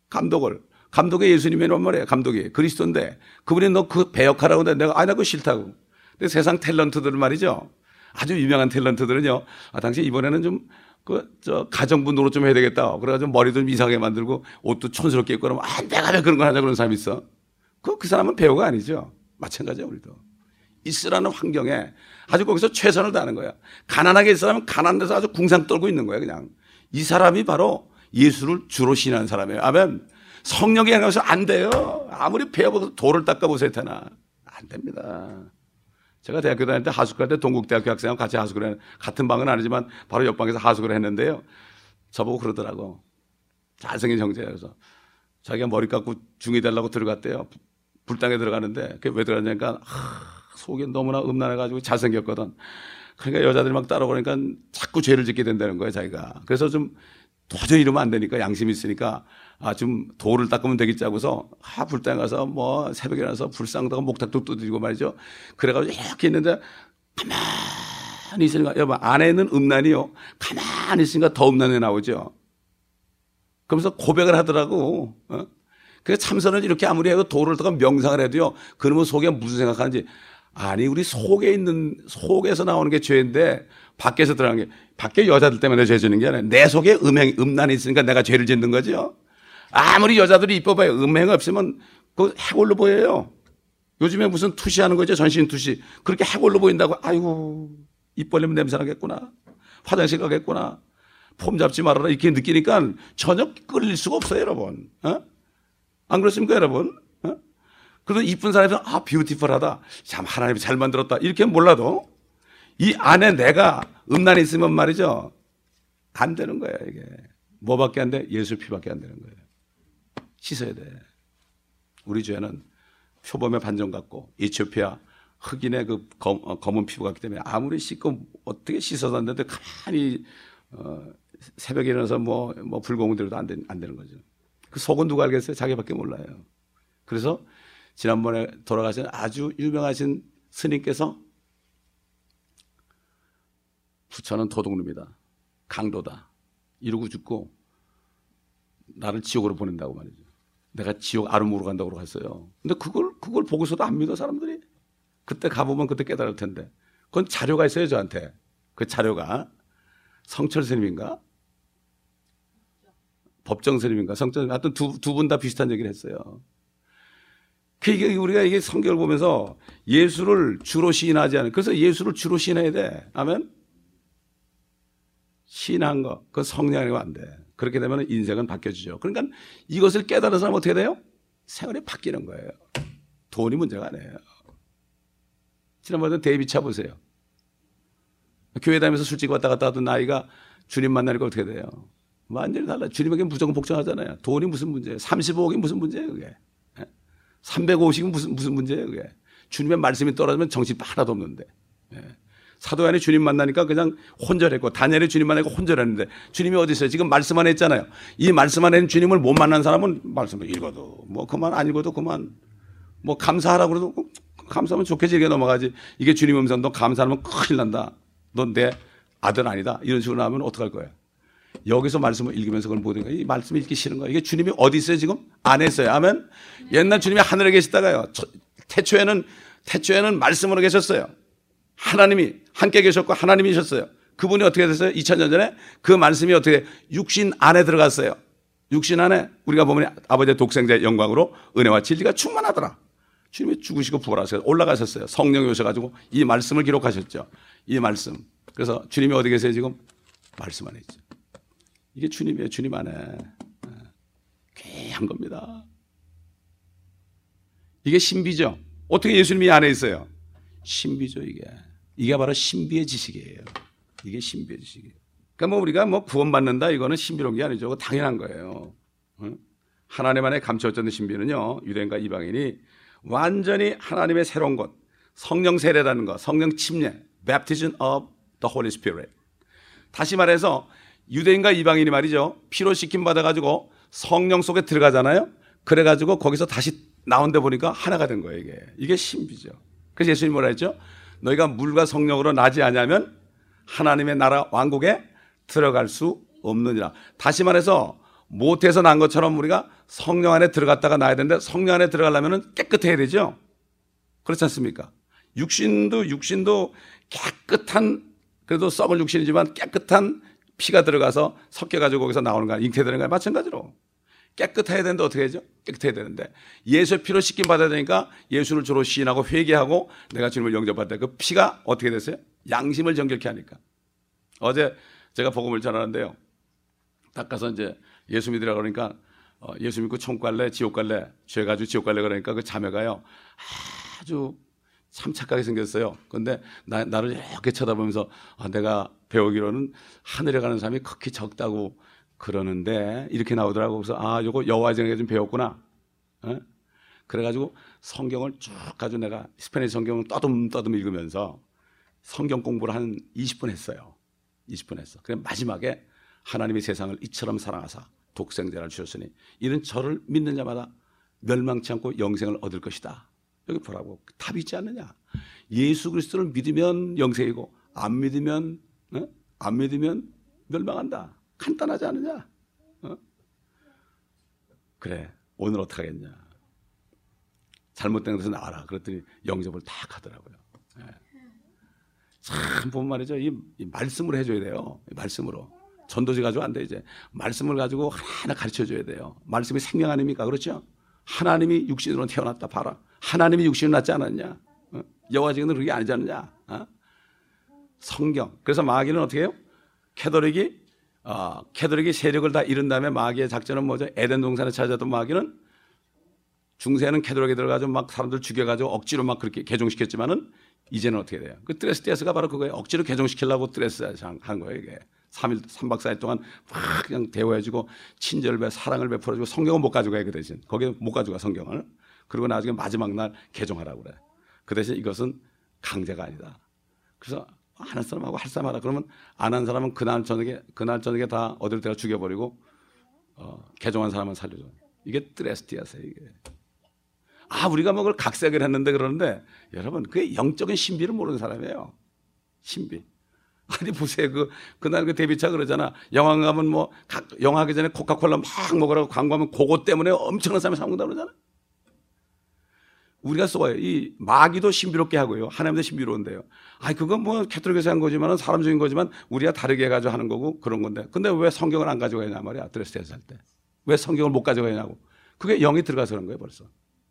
감독이 예수님이란 말이에요. 감독이 그리스도인데 그분이 너 그 배역하라고 하는데 내가 나 그거 싫다고. 근데 세상 탤런트들 말이죠. 아주 유명한 탤런트들은요. 당신 이번에는 좀 가정부 노릇 좀 해야 되겠다. 그래가지고 머리도 좀 이상하게 만들고 옷도 촌스럽게 입고 그러면 내가 왜 그런 걸 하자 그런 사람이 있어. 그 사람은 배우가 아니죠. 마찬가지야 우리도. 있으라는 환경에 아주 거기서 최선을 다하는 거야. 가난하게 있으라면 가난한 데서 아주 궁상 떨고 있는 거야 그냥. 이 사람이 바로 예수를 주로 신하는 사람이에요. 아멘. 성령이 행하면서 안 돼요. 아무리 배워서 돌을 닦아보세요 되나. 안 됩니다. 제가 대학교 다닐 때 하숙할 때 동국대학교 학생하고 같이 하숙을 했는데 같은 방은 아니지만 바로 옆방에서 하숙을 했는데요. 저보고 그러더라고. 잘생긴 형제야. 그래서 자기가 머리 깎고 중이 되려고 들어갔대요. 불당에 들어가는데 그게 왜 들어갔냐니까 속이 너무나 음란해가지고 잘생겼거든. 그러니까 여자들이 막 따라오니까 자꾸 죄를 짓게 된다는 거예요 자기가. 그래서 좀 도저히 이러면 안 되니까 양심이 있으니까 좀 돌을 닦으면 되겠지 하고서 불당에 가서 뭐 새벽에 일어나서 불상다가 목탁도 두드리고 말이죠. 그래가지고 이렇게 있는데 가만히 있으니까 여러분 안에는 음란이요. 가만히 있으니까 더 음란이 나오죠. 그러면서 고백을 하더라고. 그 참선을 이렇게 아무리 해도 돌을 닦아 명상을 해도요. 그러면 속에 무슨 생각하는지. 아니 우리 속에서 나오는 게 죄인데 밖에서 들어가는 게 밖에 여자들 때문에 죄 짓는 게 아니라 내 속에 음란이 있으니까 내가 죄를 짓는 거죠. 아무리 여자들이 이뻐봐요. 음행 없으면 그 해골로 보여요. 요즘에 무슨 투시하는 거죠. 전신 투시. 그렇게 해골로 보인다고. 아이고 입 벌리면 냄새 나겠구나. 화장실 가겠구나. 폼 잡지 말아라 이렇게 느끼니까 전혀 끌릴 수가 없어요 여러분. 안 그렇습니까 여러분? 그래서 이쁜 사람이 뷰티풀하다. 참 하나님이 잘 만들었다. 이렇게 몰라도 이 안에 내가 음란이 있으면 말이죠. 안 되는 거예요 이게. 뭐밖에 안 돼? 예수 피밖에 안 되는 거예요. 씻어야 돼. 우리 죄는 표범의 반점 같고 에티오피아 흑인의 그 검은 피부 같기 때문에 아무리 씻고 어떻게 씻어서 안 되는데 가만히 새벽에 일어나서 뭐 불공들도 안 되는 거죠. 그 속은 누가 알겠어요? 자기밖에 몰라요. 그래서 지난번에 돌아가신 아주 유명하신 스님께서 부처는 도둑놈이다. 강도다. 이러고 죽고 나를 지옥으로 보낸다고 말이죠. 내가 지옥 아름으로 간다고 했어요. 근데 그걸 보고서도 안 믿어 사람들이. 그때 가보면 그때 깨달을 텐데. 그건 자료가 있어요 저한테. 그 자료가 성철 스님인가? 법정 스님인가? 성철 스님. 하여튼 두 분 다 비슷한 얘기를 했어요. 우리가 이게 성경을 보면서 예수를 주로 시인하지 않아요. 그래서 예수를 주로 시인해야 돼. 아멘? 시인한 거. 그건 성령이면 안 돼. 그렇게 되면 인생은 바뀌어지죠. 그러니까 이것을 깨달은 사람은 어떻게 돼요? 생활이 바뀌는 거예요. 돈이 문제가 아니에요. 지난번에 데이비 차 보세요. 교회 다니면서 술집 왔다 갔다 하던 나이가 주님 만나니까 어떻게 돼요? 완전히 달라요. 주님에게 무조건 복종하잖아요. 돈이 무슨 문제예요? 35억이 무슨 문제예요 그게? 350은 무슨 문제예요 그게? 주님의 말씀이 떨어지면 정신 하나도 없는데. 사도 요한이 주님 만나니까 그냥 혼절했고 다니엘이 주님 만나니까 혼절했는데 주님이 어디 있어요? 지금 말씀 안에 있잖아요. 이 말씀 안에 있는 주님을 못 만난 사람은 말씀을 읽어도 뭐 그만 안 읽어도 그만 뭐 감사하라고 그래도 감사하면 좋게 즐겨 넘어가지. 이게 주님 음성 너 감사하면 큰일 난다. 넌 내 아들 아니다. 이런 식으로 나오면 어떡할 거야? 여기서 말씀을 읽으면서 그걸 보는 거예요. 이 말씀을 읽기 싫은 거예요. 이게 주님이 어디 있어요 지금? 안에 있어요. 아멘. 옛날 주님이 하늘에 계시다가요. 태초에는 말씀으로 계셨어요. 하나님이 함께 계셨고 하나님이셨어요. 그분이 어떻게 됐어요? 2000년 전에 그 말씀이 어떻게 육신 안에 들어갔어요. 육신 안에 우리가 보면 아버지의 독생자의 영광으로 은혜와 진리가 충만하더라. 주님이 죽으시고 부활하셔서 올라가셨어요. 성령이 오셔가지고 이 말씀을 기록하셨죠. 이 말씀. 그래서 주님이 어디 계세요 지금? 말씀 안에 있죠. 이게 주님이에요. 주님 안에. 귀한 겁니다. 이게 신비죠. 어떻게 예수님이 안에 있어요? 신비죠 이게. 이게 바로 신비의 지식이에요. 이게 신비의 지식이에요. 그러니까 우리가 구원받는다 이거는 신비로운 게 아니죠. 당연한 거예요. 하나님 안에 감춰졌던 신비는요. 유대인과 이방인이 완전히 하나님의 새로운 것, 성령 세례라는 것, 성령 침례, Baptism of the Holy Spirit. 다시 말해서 유대인과 이방인이 말이죠. 피로 씻김 받아가지고 성령 속에 들어가잖아요. 그래가지고 거기서 다시 나온데 보니까 하나가 된 거예요. 이게 신비죠. 그래서 예수님이 뭐라 했죠? 너희가 물과 성령으로 나지 않으면 하나님의 나라 왕국에 들어갈 수 없느니라. 다시 말해서 못해서 난 것처럼 우리가 성령 안에 들어갔다가 나야 되는데 성령 안에 들어가려면 깨끗해야 되죠. 그렇지 않습니까? 육신도 깨끗한, 그래도 썩을 육신이지만 깨끗한 피가 들어가서 섞여가지고 거기서 나오는 거 잉태되는 거야. 마찬가지로 깨끗해야 되는데 어떻게 하죠? 깨끗해야 되는데 예수의 피로 씻김 받아야 되니까 예수를 주로 시인하고 회개하고 내가 주님을 영접할 때 그 피가 어떻게 됐어요? 양심을 정결케 하니까. 어제 제가 복음을 전하는데요. 딱 가서 이제 예수 믿으라 그러니까 예수 믿고 천국 갈래 지옥 갈래 죄 가지고 지옥 갈래 그러니까 그 자매가요 아주 참 착하게 생겼어요. 그런데 나를 이렇게 쳐다보면서 내가 배우기로는 하늘에 가는 사람이 극히 적다고 그러는데 이렇게 나오더라고. 그래서 요거 여호와의 전에 좀 배웠구나. 그래가지고 성경을 쭉 가지고 내가 스페니시 성경을 떠듬 읽으면서 성경 공부를 한 20분 했어요. 20분 했어. 그래 마지막에 하나님이 세상을 이처럼 사랑하사 독생자를 주셨으니 이는 저를 믿는 자마다 멸망치 않고 영생을 얻을 것이다. 여기 보라고. 답이 있지 않느냐. 예수 그리스도를 믿으면 영생이고 안 믿으면 멸망한다. 간단하지 않느냐. 그래 오늘 어떻게 하겠냐. 잘못된 것은 알아. 그랬더니 영접을 딱 하더라고요. 참 보면 말이죠. 이 말씀으로 해줘야 돼요. 말씀으로. 전도지 가지고 안 돼. 이제 말씀을 가지고 하나하나 가르쳐줘야 돼요. 말씀이 생명 아닙니까? 그렇죠? 하나님이 육신으로 태어났다 봐라. 하나님이 육신으로 낳지 않았냐? 여호와 증인은 그게 아니지 않느냐? 성경. 그래서 마귀는 어떻게 해요? 캐도릭이 세력을 다 잃은 다음에 마귀의 작전은 뭐죠? 에덴 동산에 찾아왔던 마귀는 중세는 캐도릭에 들어가서 막 사람들 죽여가지고 억지로 막 그렇게 개종시켰지만은 이제는 어떻게 돼요? 그 드레스데스가 바로 그거예요. 억지로 개종시키려고 드레스데스 한 거예요, 이게. 3박 4일 동안 막 그냥 대화해주고 친절배, 사랑을 베풀어주고 성경은 못 가져가요, 그 대신. 거기에 못 가져가, 성경을. 그리고 나중에 마지막 날 개종하라고 그래. 그 대신 이것은 강제가 아니다. 그래서 안 한 사람하고 할 사람 하라. 그러면 안 한 사람은 그날 저녁에 다 어딜 데가 죽여버리고, 개종한 사람은 살려줘. 이게 드레스티아세요, 이게. 우리가 그걸 각색을 했는데 그러는데 여러분 그게 영적인 신비를 모르는 사람이에요. 신비. 아니 보세요. 그날 그 데뷔차 그러잖아. 영화 가면 영화 하기 전에 코카콜라 막 먹으라고 광고하면 그거 때문에 엄청난 사람이 사 먹는다 그러잖아. 우리가 쏘아요. 이 마귀도 신비롭게 하고요. 하나님도 신비로운데요. 그건 캐톨릭에서 한 거지만 사람 중인 거지만 우리가 다르게 해가지고 하는 거고 그런 건데. 근데 왜 성경을 안 가져가냐 말이야. 드레스데스 할 때. 왜 성경을 못 가져가냐고. 그게 영이 들어가서 그런 거예요 벌써.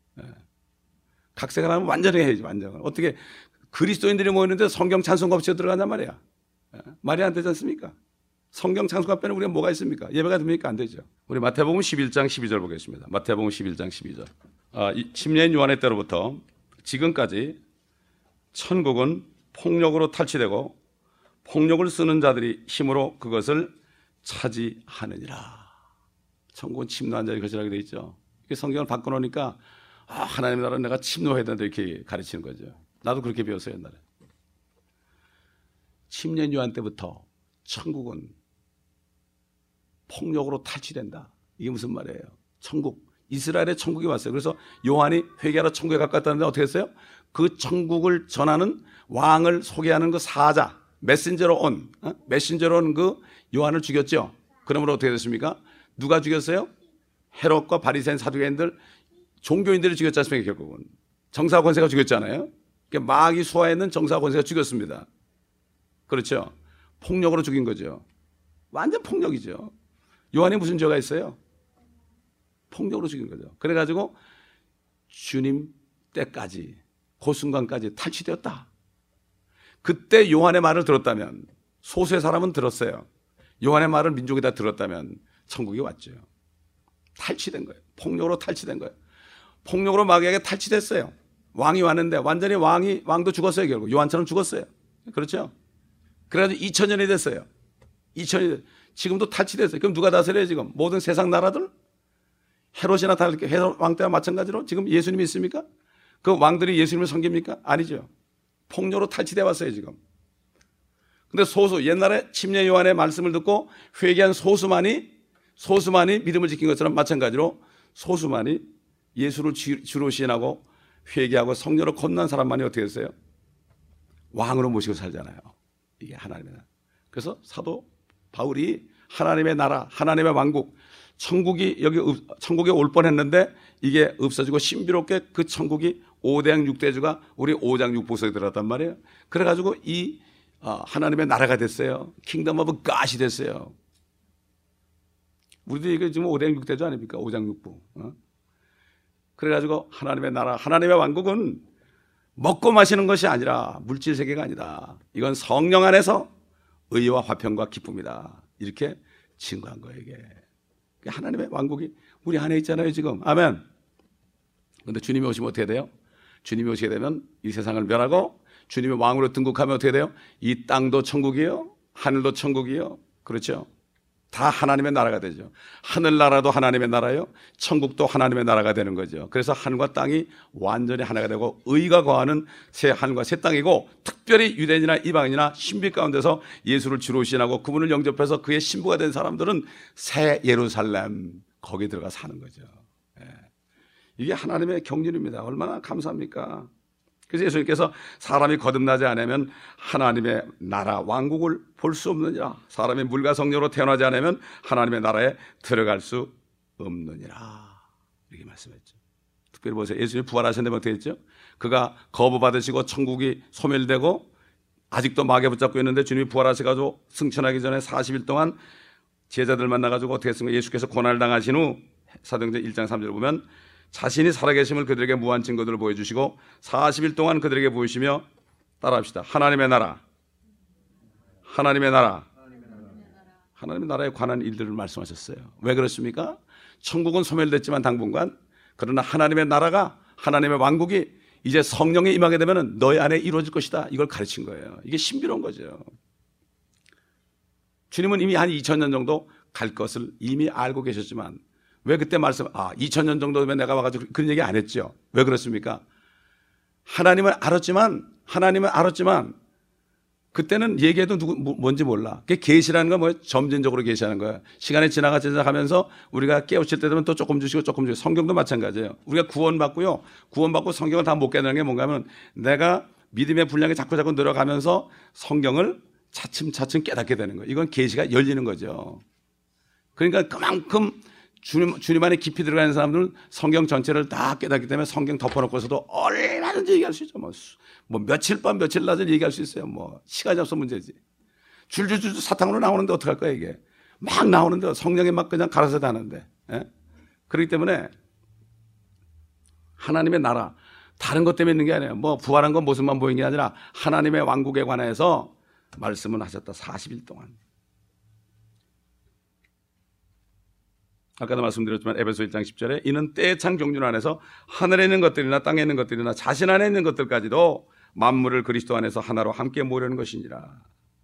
각색을 하면 완전히 해야지, 완전히. 어떻게 그리스도인들이 모이는데 성경 찬송가 없이 들어가냔 말이야. 말이 안 되지 않습니까? 성경 찬송가 빼는 우리가 뭐가 있습니까? 예배가 됩니까? 안 되죠. 우리 마태복음 11장 12절 보겠습니다. 마태복음 11장 12절. 침례인 요한의 때로부터 지금까지 천국은 폭력으로 탈취되고 폭력을 쓰는 자들이 힘으로 그것을 차지하느니라. 천국은 침노한 자의 것이라고 되어 있죠. 이게 성경을 바꿔놓으니까 하나님의 나라는 내가 침노해야 된다 이렇게 가르치는 거죠. 나도 그렇게 배웠어요 옛날에. 침례인 요한 때부터 천국은 폭력으로 탈취된다. 이게 무슨 말이에요? 천국, 이스라엘의 천국이 왔어요. 그래서 요한이 회개하러 천국에 가깝다는데 어떻게 했어요? 그 천국을 전하는 왕을 소개하는 그 사자, 메신저로 온 그 요한을 죽였죠. 그러므로 어떻게 됐습니까? 누가 죽였어요? 헤롯과 바리새인 사두개인들, 종교인들이 죽였지 않습니까? 결국은 정사 권세가 죽였잖아요. 마귀 수하에 있는 정사 권세가 죽였습니다. 그렇죠? 폭력으로 죽인 거죠. 완전 폭력이죠. 요한이 무슨 죄가 있어요? 폭력으로 죽인 거죠. 그래가지고 주님 때까지, 그 순간까지 탈취되었다. 그때 요한의 말을 들었다면, 소수의 사람은 들었어요. 요한의 말을 민족이 다 들었다면 천국이 왔죠. 탈취된 거예요. 폭력으로 탈취된 거예요. 폭력으로 마귀에게 탈취됐어요. 왕이 왔는데 완전히 왕도 죽었어요. 결국 요한처럼 죽었어요. 그렇죠? 그래가지고 2000년이 됐어요. 2000년이 지금도 탈취됐어요. 그럼 누가 다스려요 지금? 모든 세상 나라들? 헤롯이나 다르게 헤롯 왕 때와 마찬가지로 지금 예수님이 있습니까? 그 왕들이 예수님을 섬깁니까? 아니죠. 폭력으로 탈취되어 왔어요 지금. 근데 소수, 옛날에 침례 요한의 말씀을 듣고 회개한 소수만이 믿음을 지킨 것처럼 마찬가지로 소수만이 예수를 주로 시인하고 회개하고 성령으로 건넌 사람만이 어떻게 됐어요? 왕으로 모시고 살잖아요. 이게 하나님의 나라. 그래서 사도 바울이 하나님의 나라, 하나님의 왕국, 천국에 올 뻔했는데 이게 없어지고 신비롭게 그 천국이 5대양 6대주가 우리 5장 6보석에 들어갔단 말이에요. 그래가지고 이 하나님의 나라가 됐어요. 킹덤 오브 갓이 됐어요. 우리도 이게 지금 5대양 6대주 아닙니까? 5장 6부. 그래가지고 하나님의 나라, 하나님의 왕국은 먹고 마시는 것이 아니라 물질 세계가 아니다. 이건 성령 안에서 의와 화평과 기쁨이다. 이렇게 증거한 거예요, 이게. 하나님의 왕국이 우리 안에 있잖아요, 지금. 아멘. 그런데 주님이 오시면 어떻게 돼요? 주님이 오시게 되면 이 세상을 멸하고 주님의 왕으로 등극하면 어떻게 돼요? 이 땅도 천국이에요, 하늘도 천국이에요. 그렇죠? 다 하나님의 나라가 되죠. 하늘나라도 하나님의 나라요, 천국도 하나님의 나라가 되는 거죠. 그래서 하늘과 땅이 완전히 하나가 되고 의가 거하는 새 하늘과 새 땅이고, 특별히 유대인이나 이방인이나 신비 가운데서 예수를 주로 시인하고 그분을 영접해서 그의 신부가 된 사람들은 새 예루살렘, 거기 들어가 사는 거죠. 이게 하나님의 경륜입니다. 얼마나 감사합니까? 그래서 예수님께서 사람이 거듭나지 않으면 하나님의 나라 왕국을 볼 수 없느니라. 사람이 물과 성령으로 태어나지 않으면 하나님의 나라에 들어갈 수 없느니라. 이렇게 말씀했죠. 특별히 보세요. 예수님이 부활하셨는데 어떻게 했죠? 그가 거부받으시고 천국이 소멸되고 아직도 마귀에 붙잡고 있는데 주님이 부활하셔가지고 승천하기 전에 40일 동안 제자들 만나가지고 어떻게 했습니까? 예수께서 고난을 당하신 후 사도행전 1장 3절을 보면 자신이 살아계심을 그들에게 무한 증거들을 보여주시고 40일 동안 그들에게 보이시며, 따라합시다. 하나님의 나라, 하나님의 나라, 하나님의 나라에 관한 일들을 말씀하셨어요. 왜 그렇습니까? 천국은 소멸됐지만 당분간, 그러나 하나님의 나라가, 하나님의 왕국이 이제 성령에 임하게 되면 너희 안에 이루어질 것이다. 이걸 가르친 거예요. 이게 신비로운 거죠. 주님은 이미 한 2000년 정도 갈 것을 이미 알고 계셨지만 왜 그때 2000년 정도 되면 내가 와가지고 그런 얘기 안 했죠. 왜 그렇습니까? 하나님을 알았지만 그때는 얘기해도 뭔지 몰라. 그게 계시라는 건 뭐예요? 점진적으로 계시하는 거예요. 시간이 지나가면서 우리가 깨우칠 때 되면 또 조금 주시고 조금 주시고, 성경도 마찬가지예요. 우리가 구원받고요. 구원받고 성경을 다 못 깨닫는 게 뭔가 하면 내가 믿음의 분량이 자꾸 늘어가면서 성경을 차츰차츰 깨닫게 되는 거예요. 이건 계시가 열리는 거죠. 그러니까 그만큼 주님 안에 깊이 들어가는 사람들은 성경 전체를 다 깨닫기 때문에 성경 덮어놓고서도 얼마든지 얘기할 수 있죠. 뭐 며칠 밤 며칠 낮을 얘기할 수 있어요. 뭐 시간이 없어 문제지. 줄줄줄 사탕으로 나오는데 어떡할 거야 이게. 막 나오는데 성령이 막 그냥 갈아서 다는데. 그렇기 때문에 하나님의 나라, 다른 것 때문에 있는 게 아니에요. 뭐 부활한 건 모습만 보인 게 아니라 하나님의 왕국에 관해서 말씀을 하셨다. 40일 동안. 아까도 말씀드렸지만 에베소 1장 10절에 이는 때의 창 경륜 안에서 하늘에 있는 것들이나 땅에 있는 것들이나 자신 안에 있는 것들까지도 만물을 그리스도 안에서 하나로 함께 모으려는 것이니라.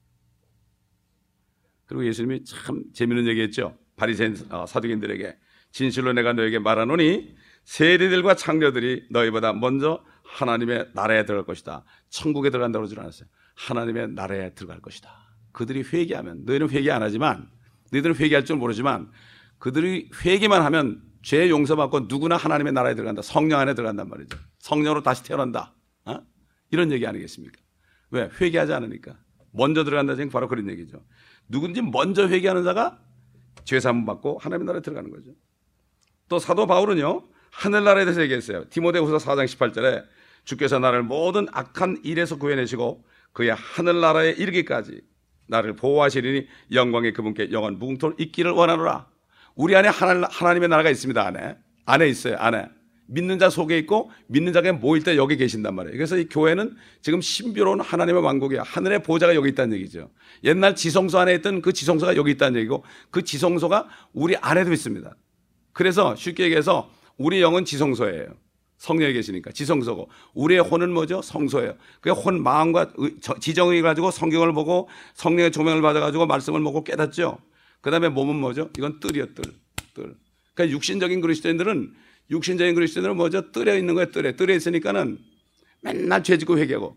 그리고 예수님이 참 재미있는 얘기했죠. 바리새인 사두개인들에게 진실로 내가 너에게 말하노니 세리들과 창녀들이 너희보다 먼저 하나님의 나라에 들어갈 것이다. 천국에 들어간다고 그러지 않았어요. 하나님의 나라에 들어갈 것이다. 그들이 회개하면, 너희는 회개 안 하지만, 너희들은 회개할 줄 모르지만 그들이 회개만 하면 죄 용서받고 누구나 하나님의 나라에 들어간다. 성령 안에 들어간단 말이죠. 성령으로 다시 태어난다. 이런 얘기 아니겠습니까? 왜? 회개하지 않으니까. 먼저 들어간다는 바로 그런 얘기죠. 누군지 먼저 회개하는 자가 죄 사함 받고 하나님의 나라에 들어가는 거죠. 또 사도 바울은요, 하늘나라에 대해서 얘기했어요. 디모데후서 4장 18절에 주께서 나를 모든 악한 일에서 구해내시고 그의 하늘나라에 이르기까지 나를 보호하시리니 영광의 그분께 영원 무궁토록 있기를 원하노라. 우리 안에 하나님의 나라가 있습니다. 안에 있어요. 안에 믿는 자 속에 있고 믿는 자가 모일 때 여기 계신단 말이에요. 그래서 이 교회는 지금 신비로운 하나님의 왕국이야. 하늘의 보좌가 여기 있다는 얘기죠. 옛날 지성소 안에 있던 그 지성소가 여기 있다는 얘기고 그 지성소가 우리 안에도 있습니다. 그래서 쉽게 얘기해서 우리 영은 지성소예요. 성령이 계시니까 지성소고, 우리의 혼은 뭐죠? 성소예요. 그 혼 마음과 지정을 가지고 성경을 보고 성령의 조명을 받아가지고 말씀을 보고 깨닫죠. 그 다음에 몸은 뭐죠? 이건 뜰이요, 뜰. 그러니까 육신적인 그리스도인들은 뭐죠? 뜰에 있는 거예요. 뜰에 있으니까는 맨날 죄짓고 회개하고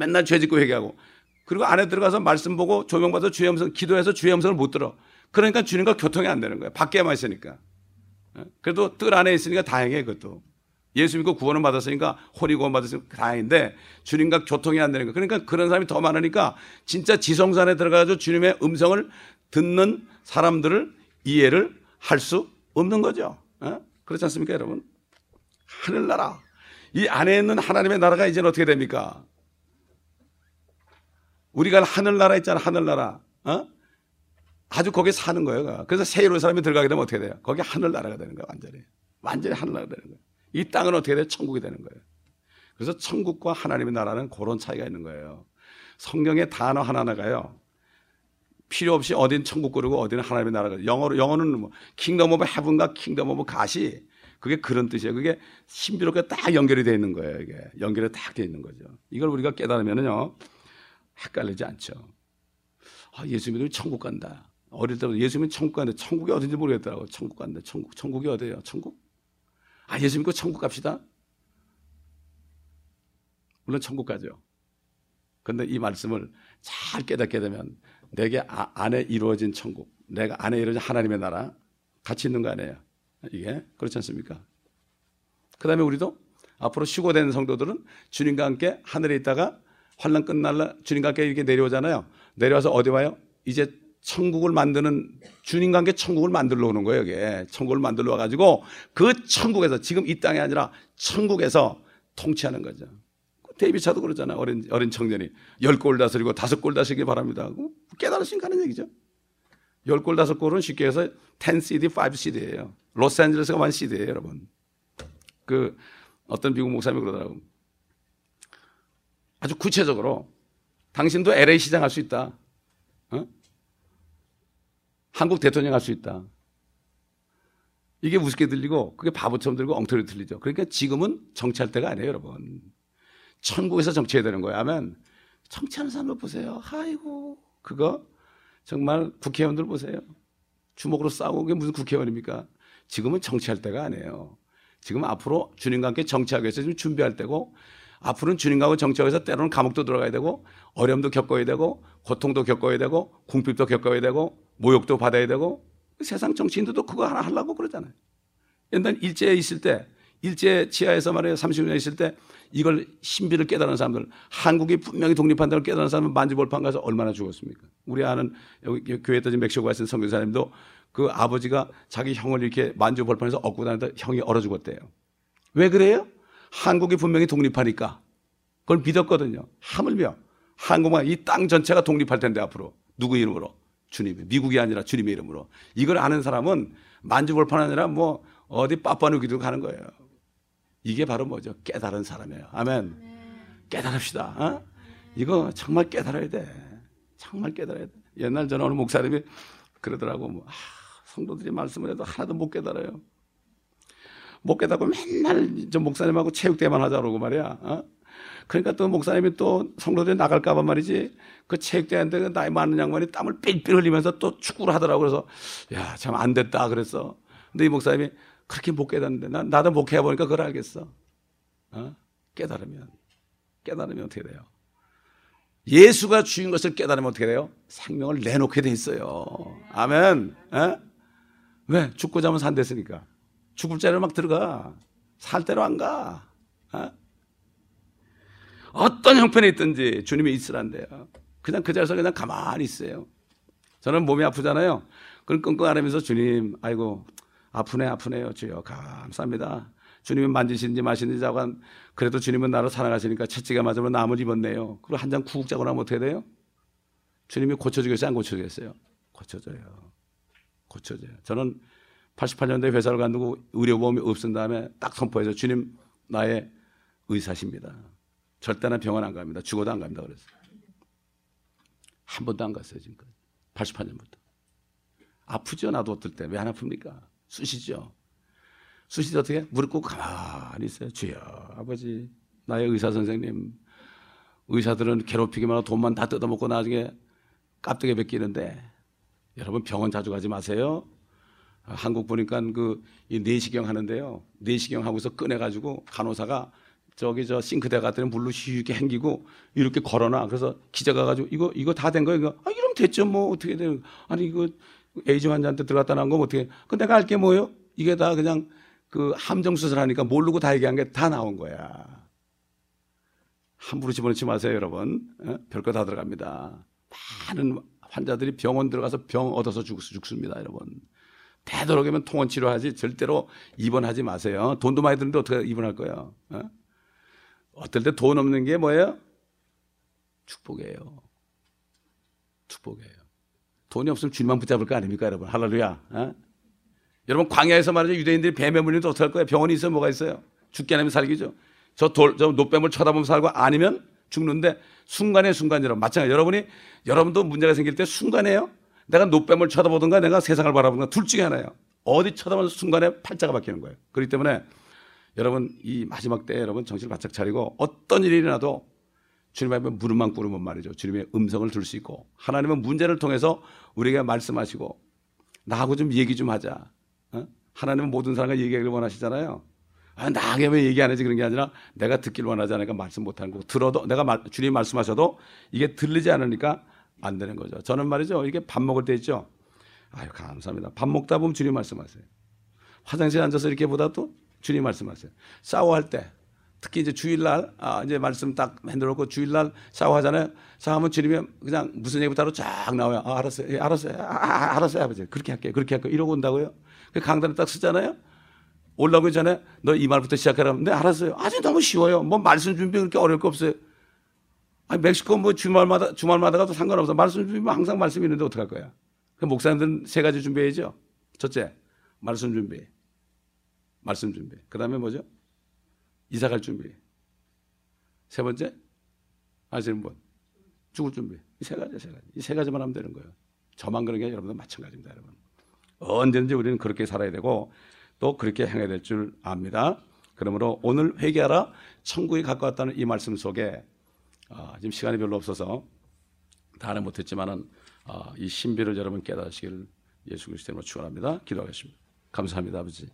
그리고 안에 들어가서 말씀 보고 조명 받아 주의 음성, 기도해서 주의 음성을 못 들어. 그러니까 주님과 교통이 안 되는 거예요. 밖에만 있으니까. 그래도 뜰 안에 있으니까 다행이에요. 그것도 예수 믿고 구원을 받았으니까, 혼이 구원 받았으니까 다행인데 주님과 교통이 안 되는 거예요. 그러니까 그런 사람이 더 많으니까 진짜 지성소 안에 들어가서 주님의 음성을 듣는 사람들을 이해를 할 수 없는 거죠. 그렇지 않습니까, 여러분? 하늘나라, 이 안에 있는 하나님의 나라가 이제는 어떻게 됩니까? 우리가 하늘나라 있잖아. 하늘나라. 아주 거기에 사는 거예요. 그래서 새 예루살렘에 들어가게 되면 어떻게 돼요? 거기 하늘나라가 되는 거예요. 완전히 하늘나라가 되는 거예요. 이 땅은 어떻게 돼요? 천국이 되는 거예요. 그래서 천국과 하나님의 나라는 그런 차이가 있는 거예요. 성경의 단어 하나하나가요, 필요 없이 어딘 천국 그러고 어디는 하나님의 나라가, 영어는 뭐 킹덤 오브 헤븐과 킹덤 오브 갓이, 그게 그런 뜻이에요. 그게 신비롭게 딱 연결이 되어 있는 거예요. 이게 연결이 딱 되어 있는 거죠. 이걸 우리가 깨달으면요 헷갈리지 않죠. 예수 믿으면 천국 간다. 어릴 때부터 예수 믿으면 천국 간다. 천국이 어딘지 모르겠더라고. 천국 간다. 천국이 어디예요? 천국? 예수 믿고 천국 갑시다. 물론 천국 가죠. 그런데 이 말씀을 잘 깨닫게 되면 내게 안에 이루어진 천국, 내가 안에 이루어진 하나님의 나라 같이 있는 거 아니에요? 이게 그렇지 않습니까? 그 다음에 우리도 앞으로 휴거된 성도들은 주님과 함께 하늘에 있다가 환난 끝날라 주님과 함께 이렇게 내려오잖아요. 내려와서 어디 와요? 이제 천국을 만드는, 주님과 함께 천국을 만들러 오는 거예요. 이게 천국을 만들러 와가지고 그 천국에서, 지금 이 땅이 아니라 천국에서 통치하는 거죠. 데이비차도 그러잖아요. 어린 청년이 10골 다스리고 5골 다스리기 바랍니다. 깨달으시니까 하는 얘기죠. 10골 5골은 쉽게 해서 10CD, 5CD예요. 로스앤젤레스가 1CD예요, 여러분. 어떤 미국 목사님이 그러더라고요. 아주 구체적으로 당신도 LA 시장 할 수 있다. 한국 대통령 할 수 있다. 이게 우습게 들리고 그게 바보처럼 들리고 엉터리 들리죠. 그러니까 지금은 정치할 때가 아니에요, 여러분. 천국에서 정치해야 되는 거예요. 하면 정치하는 사람들 보세요. 아이고, 그거 정말 국회의원들 보세요. 주먹으로 싸우고 그게 무슨 국회의원입니까? 지금은 정치할 때가 아니에요. 지금 앞으로 주님과 함께 정치하기 위해서 지금 준비할 때고, 앞으로는 주님과 함께 정치하기 위해서 때로는 감옥도 들어가야 되고, 어려움도 겪어야 되고, 고통도 겪어야 되고, 궁핍도 겪어야 되고, 모욕도 받아야 되고, 세상 정치인들도 그거 하나 하려고 그러잖아요. 옛날 일제에 있을 때, 일제 치하에서 말이에요. 30년 있을 때 이걸 신비를 깨달은 사람들, 한국이 분명히 독립한다는 걸 깨달은 사람은 만주벌판 가서 얼마나 죽었습니까? 우리 아는 여기 교회에 떠진 멕시코에 있는 선교사님도 그 아버지가 자기 형을 이렇게 만주벌판에서 얻고 다니다 형이 얼어 죽었대요. 왜 그래요? 한국이 분명히 독립하니까 그걸 믿었거든요. 하물며 한국만, 이 땅 전체가 독립할 텐데 앞으로 누구 이름으로? 주님의, 미국이 아니라 주님의 이름으로. 이걸 아는 사람은 만주벌판 아니라 뭐 어디 빠빠누기도 가는 거예요. 이게 바로 뭐죠? 깨달은 사람이에요. 아멘. 깨달읍시다. 이거 정말 깨달아야 돼. 정말 깨달아야 돼. 옛날 저는 어느 목사님이 그러더라고. 성도들이 말씀을 해도 하나도 못 깨달아요. 못 깨닫고 맨날 저 목사님하고 체육대회만 하자 그러고 말이야. 그러니까 또 목사님이 또 성도들이 나갈까 봐 말이지, 그 체육대회인데 나이 많은 양반이 땀을 삘삘 흘리면서 또 축구를 하더라고. 그래서 야, 참 안 됐다 그랬어. 근데 이 목사님이 그렇게 못 깨닫는데 나도 목회해 보니까 그걸 알겠어. 깨달으면 어떻게 돼요? 예수가 주인 것을 깨달으면 어떻게 돼요? 생명을 내놓게 돼 있어요. 아멘. 왜? 죽고자 하면 산댔으니까. 죽을 자리로 막 들어가. 살 대로 안 가. 어떤 형편에 있든지 주님이 있으란대요. 그냥 그 자리에서 그냥 가만히 있어요. 저는 몸이 아프잖아요. 그럼 끙끙 앓으면서 주님, 아이고 아프네요 주여, 감사합니다. 주님은 만지시는지 마시는지 하고, 그래도 주님은 나를 사랑하시니까 채찍에 맞으면 남을 입었네요. 그리고 한 장 쿡 자고 나면 어떻게 돼요? 주님이 고쳐주겠어요? 안 고쳐주겠어요? 고쳐줘요. 고쳐줘요. 저는 88년도에 회사를 간두고 의료보험이 없은 다음에 딱 선포해서 주님 나의 의사십니다. 절대나 병원 안 갑니다. 죽어도 안 갑니다. 그래서 한 번도 안 갔어요. 지금까지. 88년부터. 아프죠? 나도 어떨 때. 왜 안 아픕니까? 쑤시죠? 쑤시지 어떻게? 무릎 꿇고 가만히 있어요. 주여 아버지 나의 의사 선생님, 의사들은 괴롭히기만 하고 돈만 다 뜯어먹고 나중에 깝뜨게 베끼는데 여러분 병원 자주 가지 마세요. 한국 보니까 이 내시경 하는데요. 내시경 하고서 꺼내가지고 간호사가 저기 저 싱크대 같은 물로 쉽게 헹기고 이렇게 걸어놔. 그래서 기자가 가지고 이거 다 된 거예요. 이러면 됐죠. 뭐 어떻게 돼요? 아니 이거 에이즈 환자한테 들어갔다 나온 거 어떻게? 그 내가 알게 뭐예요? 이게 다 그냥 그 함정 수술하니까 모르고 다 얘기한 게 다 나온 거야. 함부로 집어넣지 마세요, 여러분. 별거 다 들어갑니다. 많은 환자들이 병원 들어가서 병 얻어서 죽습니다, 여러분. 되도록이면 통원 치료하지 절대로 입원하지 마세요. 돈도 많이 드는데 어떻게 입원할 거예요? 어떨 때 돈 없는 게 뭐예요? 축복이에요. 축복이에요. 돈이 없으면 주님만 붙잡을 거 아닙니까, 여러분? 할렐루야. 여러분 광야에서 말이죠. 유대인들이 뱀에 물리면 어떡할 거예요? 병원이 있어요? 뭐가 있어요? 죽게 하면 살기죠. 저 노뱀을 쳐다보면 살고 아니면 죽는데 순간의 순간이라고. 마찬가지로 여러분도 문제가 생길 때 순간에요. 내가 노뱀을 쳐다보든가 내가 세상을 바라보든가 둘 중에 하나예요. 어디 쳐다보는 순간에 팔자가 바뀌는 거예요. 그렇기 때문에 여러분 이 마지막 때에 여러분 정신을 바짝 차리고 어떤 일이 일어나도 주님 앞에 무릎만 꿇으면 말이죠. 주님의 음성을 들을 수 있고 하나님은 문제를 통해서 우리에게 말씀하시고 나하고 좀 얘기 좀 하자. 하나님은 모든 사람과 얘기하기를 원하시잖아요. 나에게 왜 얘기 안 하지 그런 게 아니라 내가 듣기를 원하지 않으니까 말씀 못하는 거고 들어도 주님이 말씀하셔도 이게 들리지 않으니까 안 되는 거죠. 저는 말이죠. 이게 밥 먹을 때 있죠. 아유 감사합니다. 밥 먹다 보면 주님 말씀하세요. 화장실에 앉아서 이렇게 보다도 주님 말씀하세요. 샤워할 때 특히 이제 주일날 이제 말씀 딱 만들어놓고 주일날 샤워하잖아요. 샤워하면 주님이 그냥 무슨 얘기부터 하러 쫙 나와요. 알았어요. 예, 알았어요. 알았어요 아버지. 그렇게 할게요. 그렇게 할게요. 이러고 온다고요. 그 강단을 딱 쓰잖아요. 올라오기 전에 너 이 말부터 시작하라면 네 알았어요. 아주 너무 쉬워요. 뭐 말씀 준비 그렇게 어려울 거 없어요. 아니 멕시코 뭐 주말마다 가도 상관없어. 말씀 준비면 항상 말씀이 있는데 어떡할 거야. 그 목사님들은 세 가지 준비해야죠. 첫째 말씀 준비. 말씀 준비. 그 다음에 뭐죠? 이사갈 준비. 세 번째 아시는 분 죽을 준비. 이 세 가지. 이 세 가지만 하면 되는 거예요. 저만 그런 게 여러분도 마찬가지입니다. 여러분. 언제든지 우리는 그렇게 살아야 되고 또 그렇게 행해야 될 줄 압니다. 그러므로 오늘 회개하라 천국이 가까웠다는 이 말씀 속에 지금 시간이 별로 없어서 다는 못했지만은 이 신비를 여러분 깨닫으시기를 예수 그리스도로 축원합니다. 기도하겠습니다. 감사합니다, 아버지.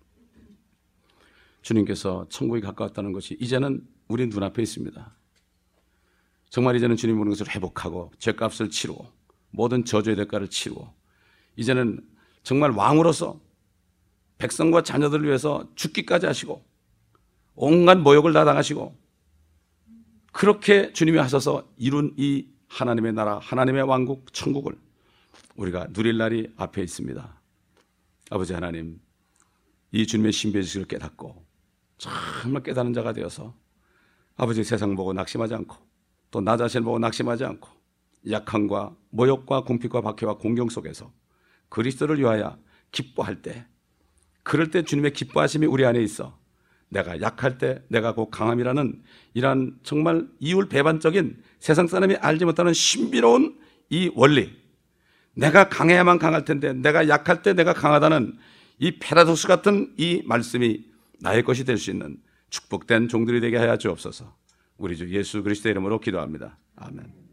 주님께서 천국이 가까웠다는 것이 이제는 우리 눈앞에 있습니다. 정말 이제는 주님 보는 것을 회복하고 죄값을 치르고 모든 저주의 대가를 치르고 이제는 정말 왕으로서 백성과 자녀들을 위해서 죽기까지 하시고 온갖 모욕을 다 당하시고 그렇게 주님이 하셔서 이룬 이 하나님의 나라, 하나님의 왕국, 천국을 우리가 누릴 날이 앞에 있습니다. 아버지 하나님, 이 주님의 신비의 지식을 깨닫고 정말 깨닫는 자가 되어서 아버지 세상 보고 낙심하지 않고 또 나 자신을 보고 낙심하지 않고 약함과 모욕과 궁핍과 박해와 공경 속에서 그리스도를 위하여 기뻐할 때 그럴 때 주님의 기뻐하심이 우리 안에 있어 내가 약할 때 내가 곧 강함이라는 이러한 정말 이율배반적인 세상 사람이 알지 못하는 신비로운 이 원리, 내가 강해야만 강할 텐데 내가 약할 때 내가 강하다는 이 페라도스 같은 이 말씀이 나의 것이 될 수 있는 축복된 종들이 되게 하여 주옵소서. 우리 주 예수 그리스도의 이름으로 기도합니다. 아멘.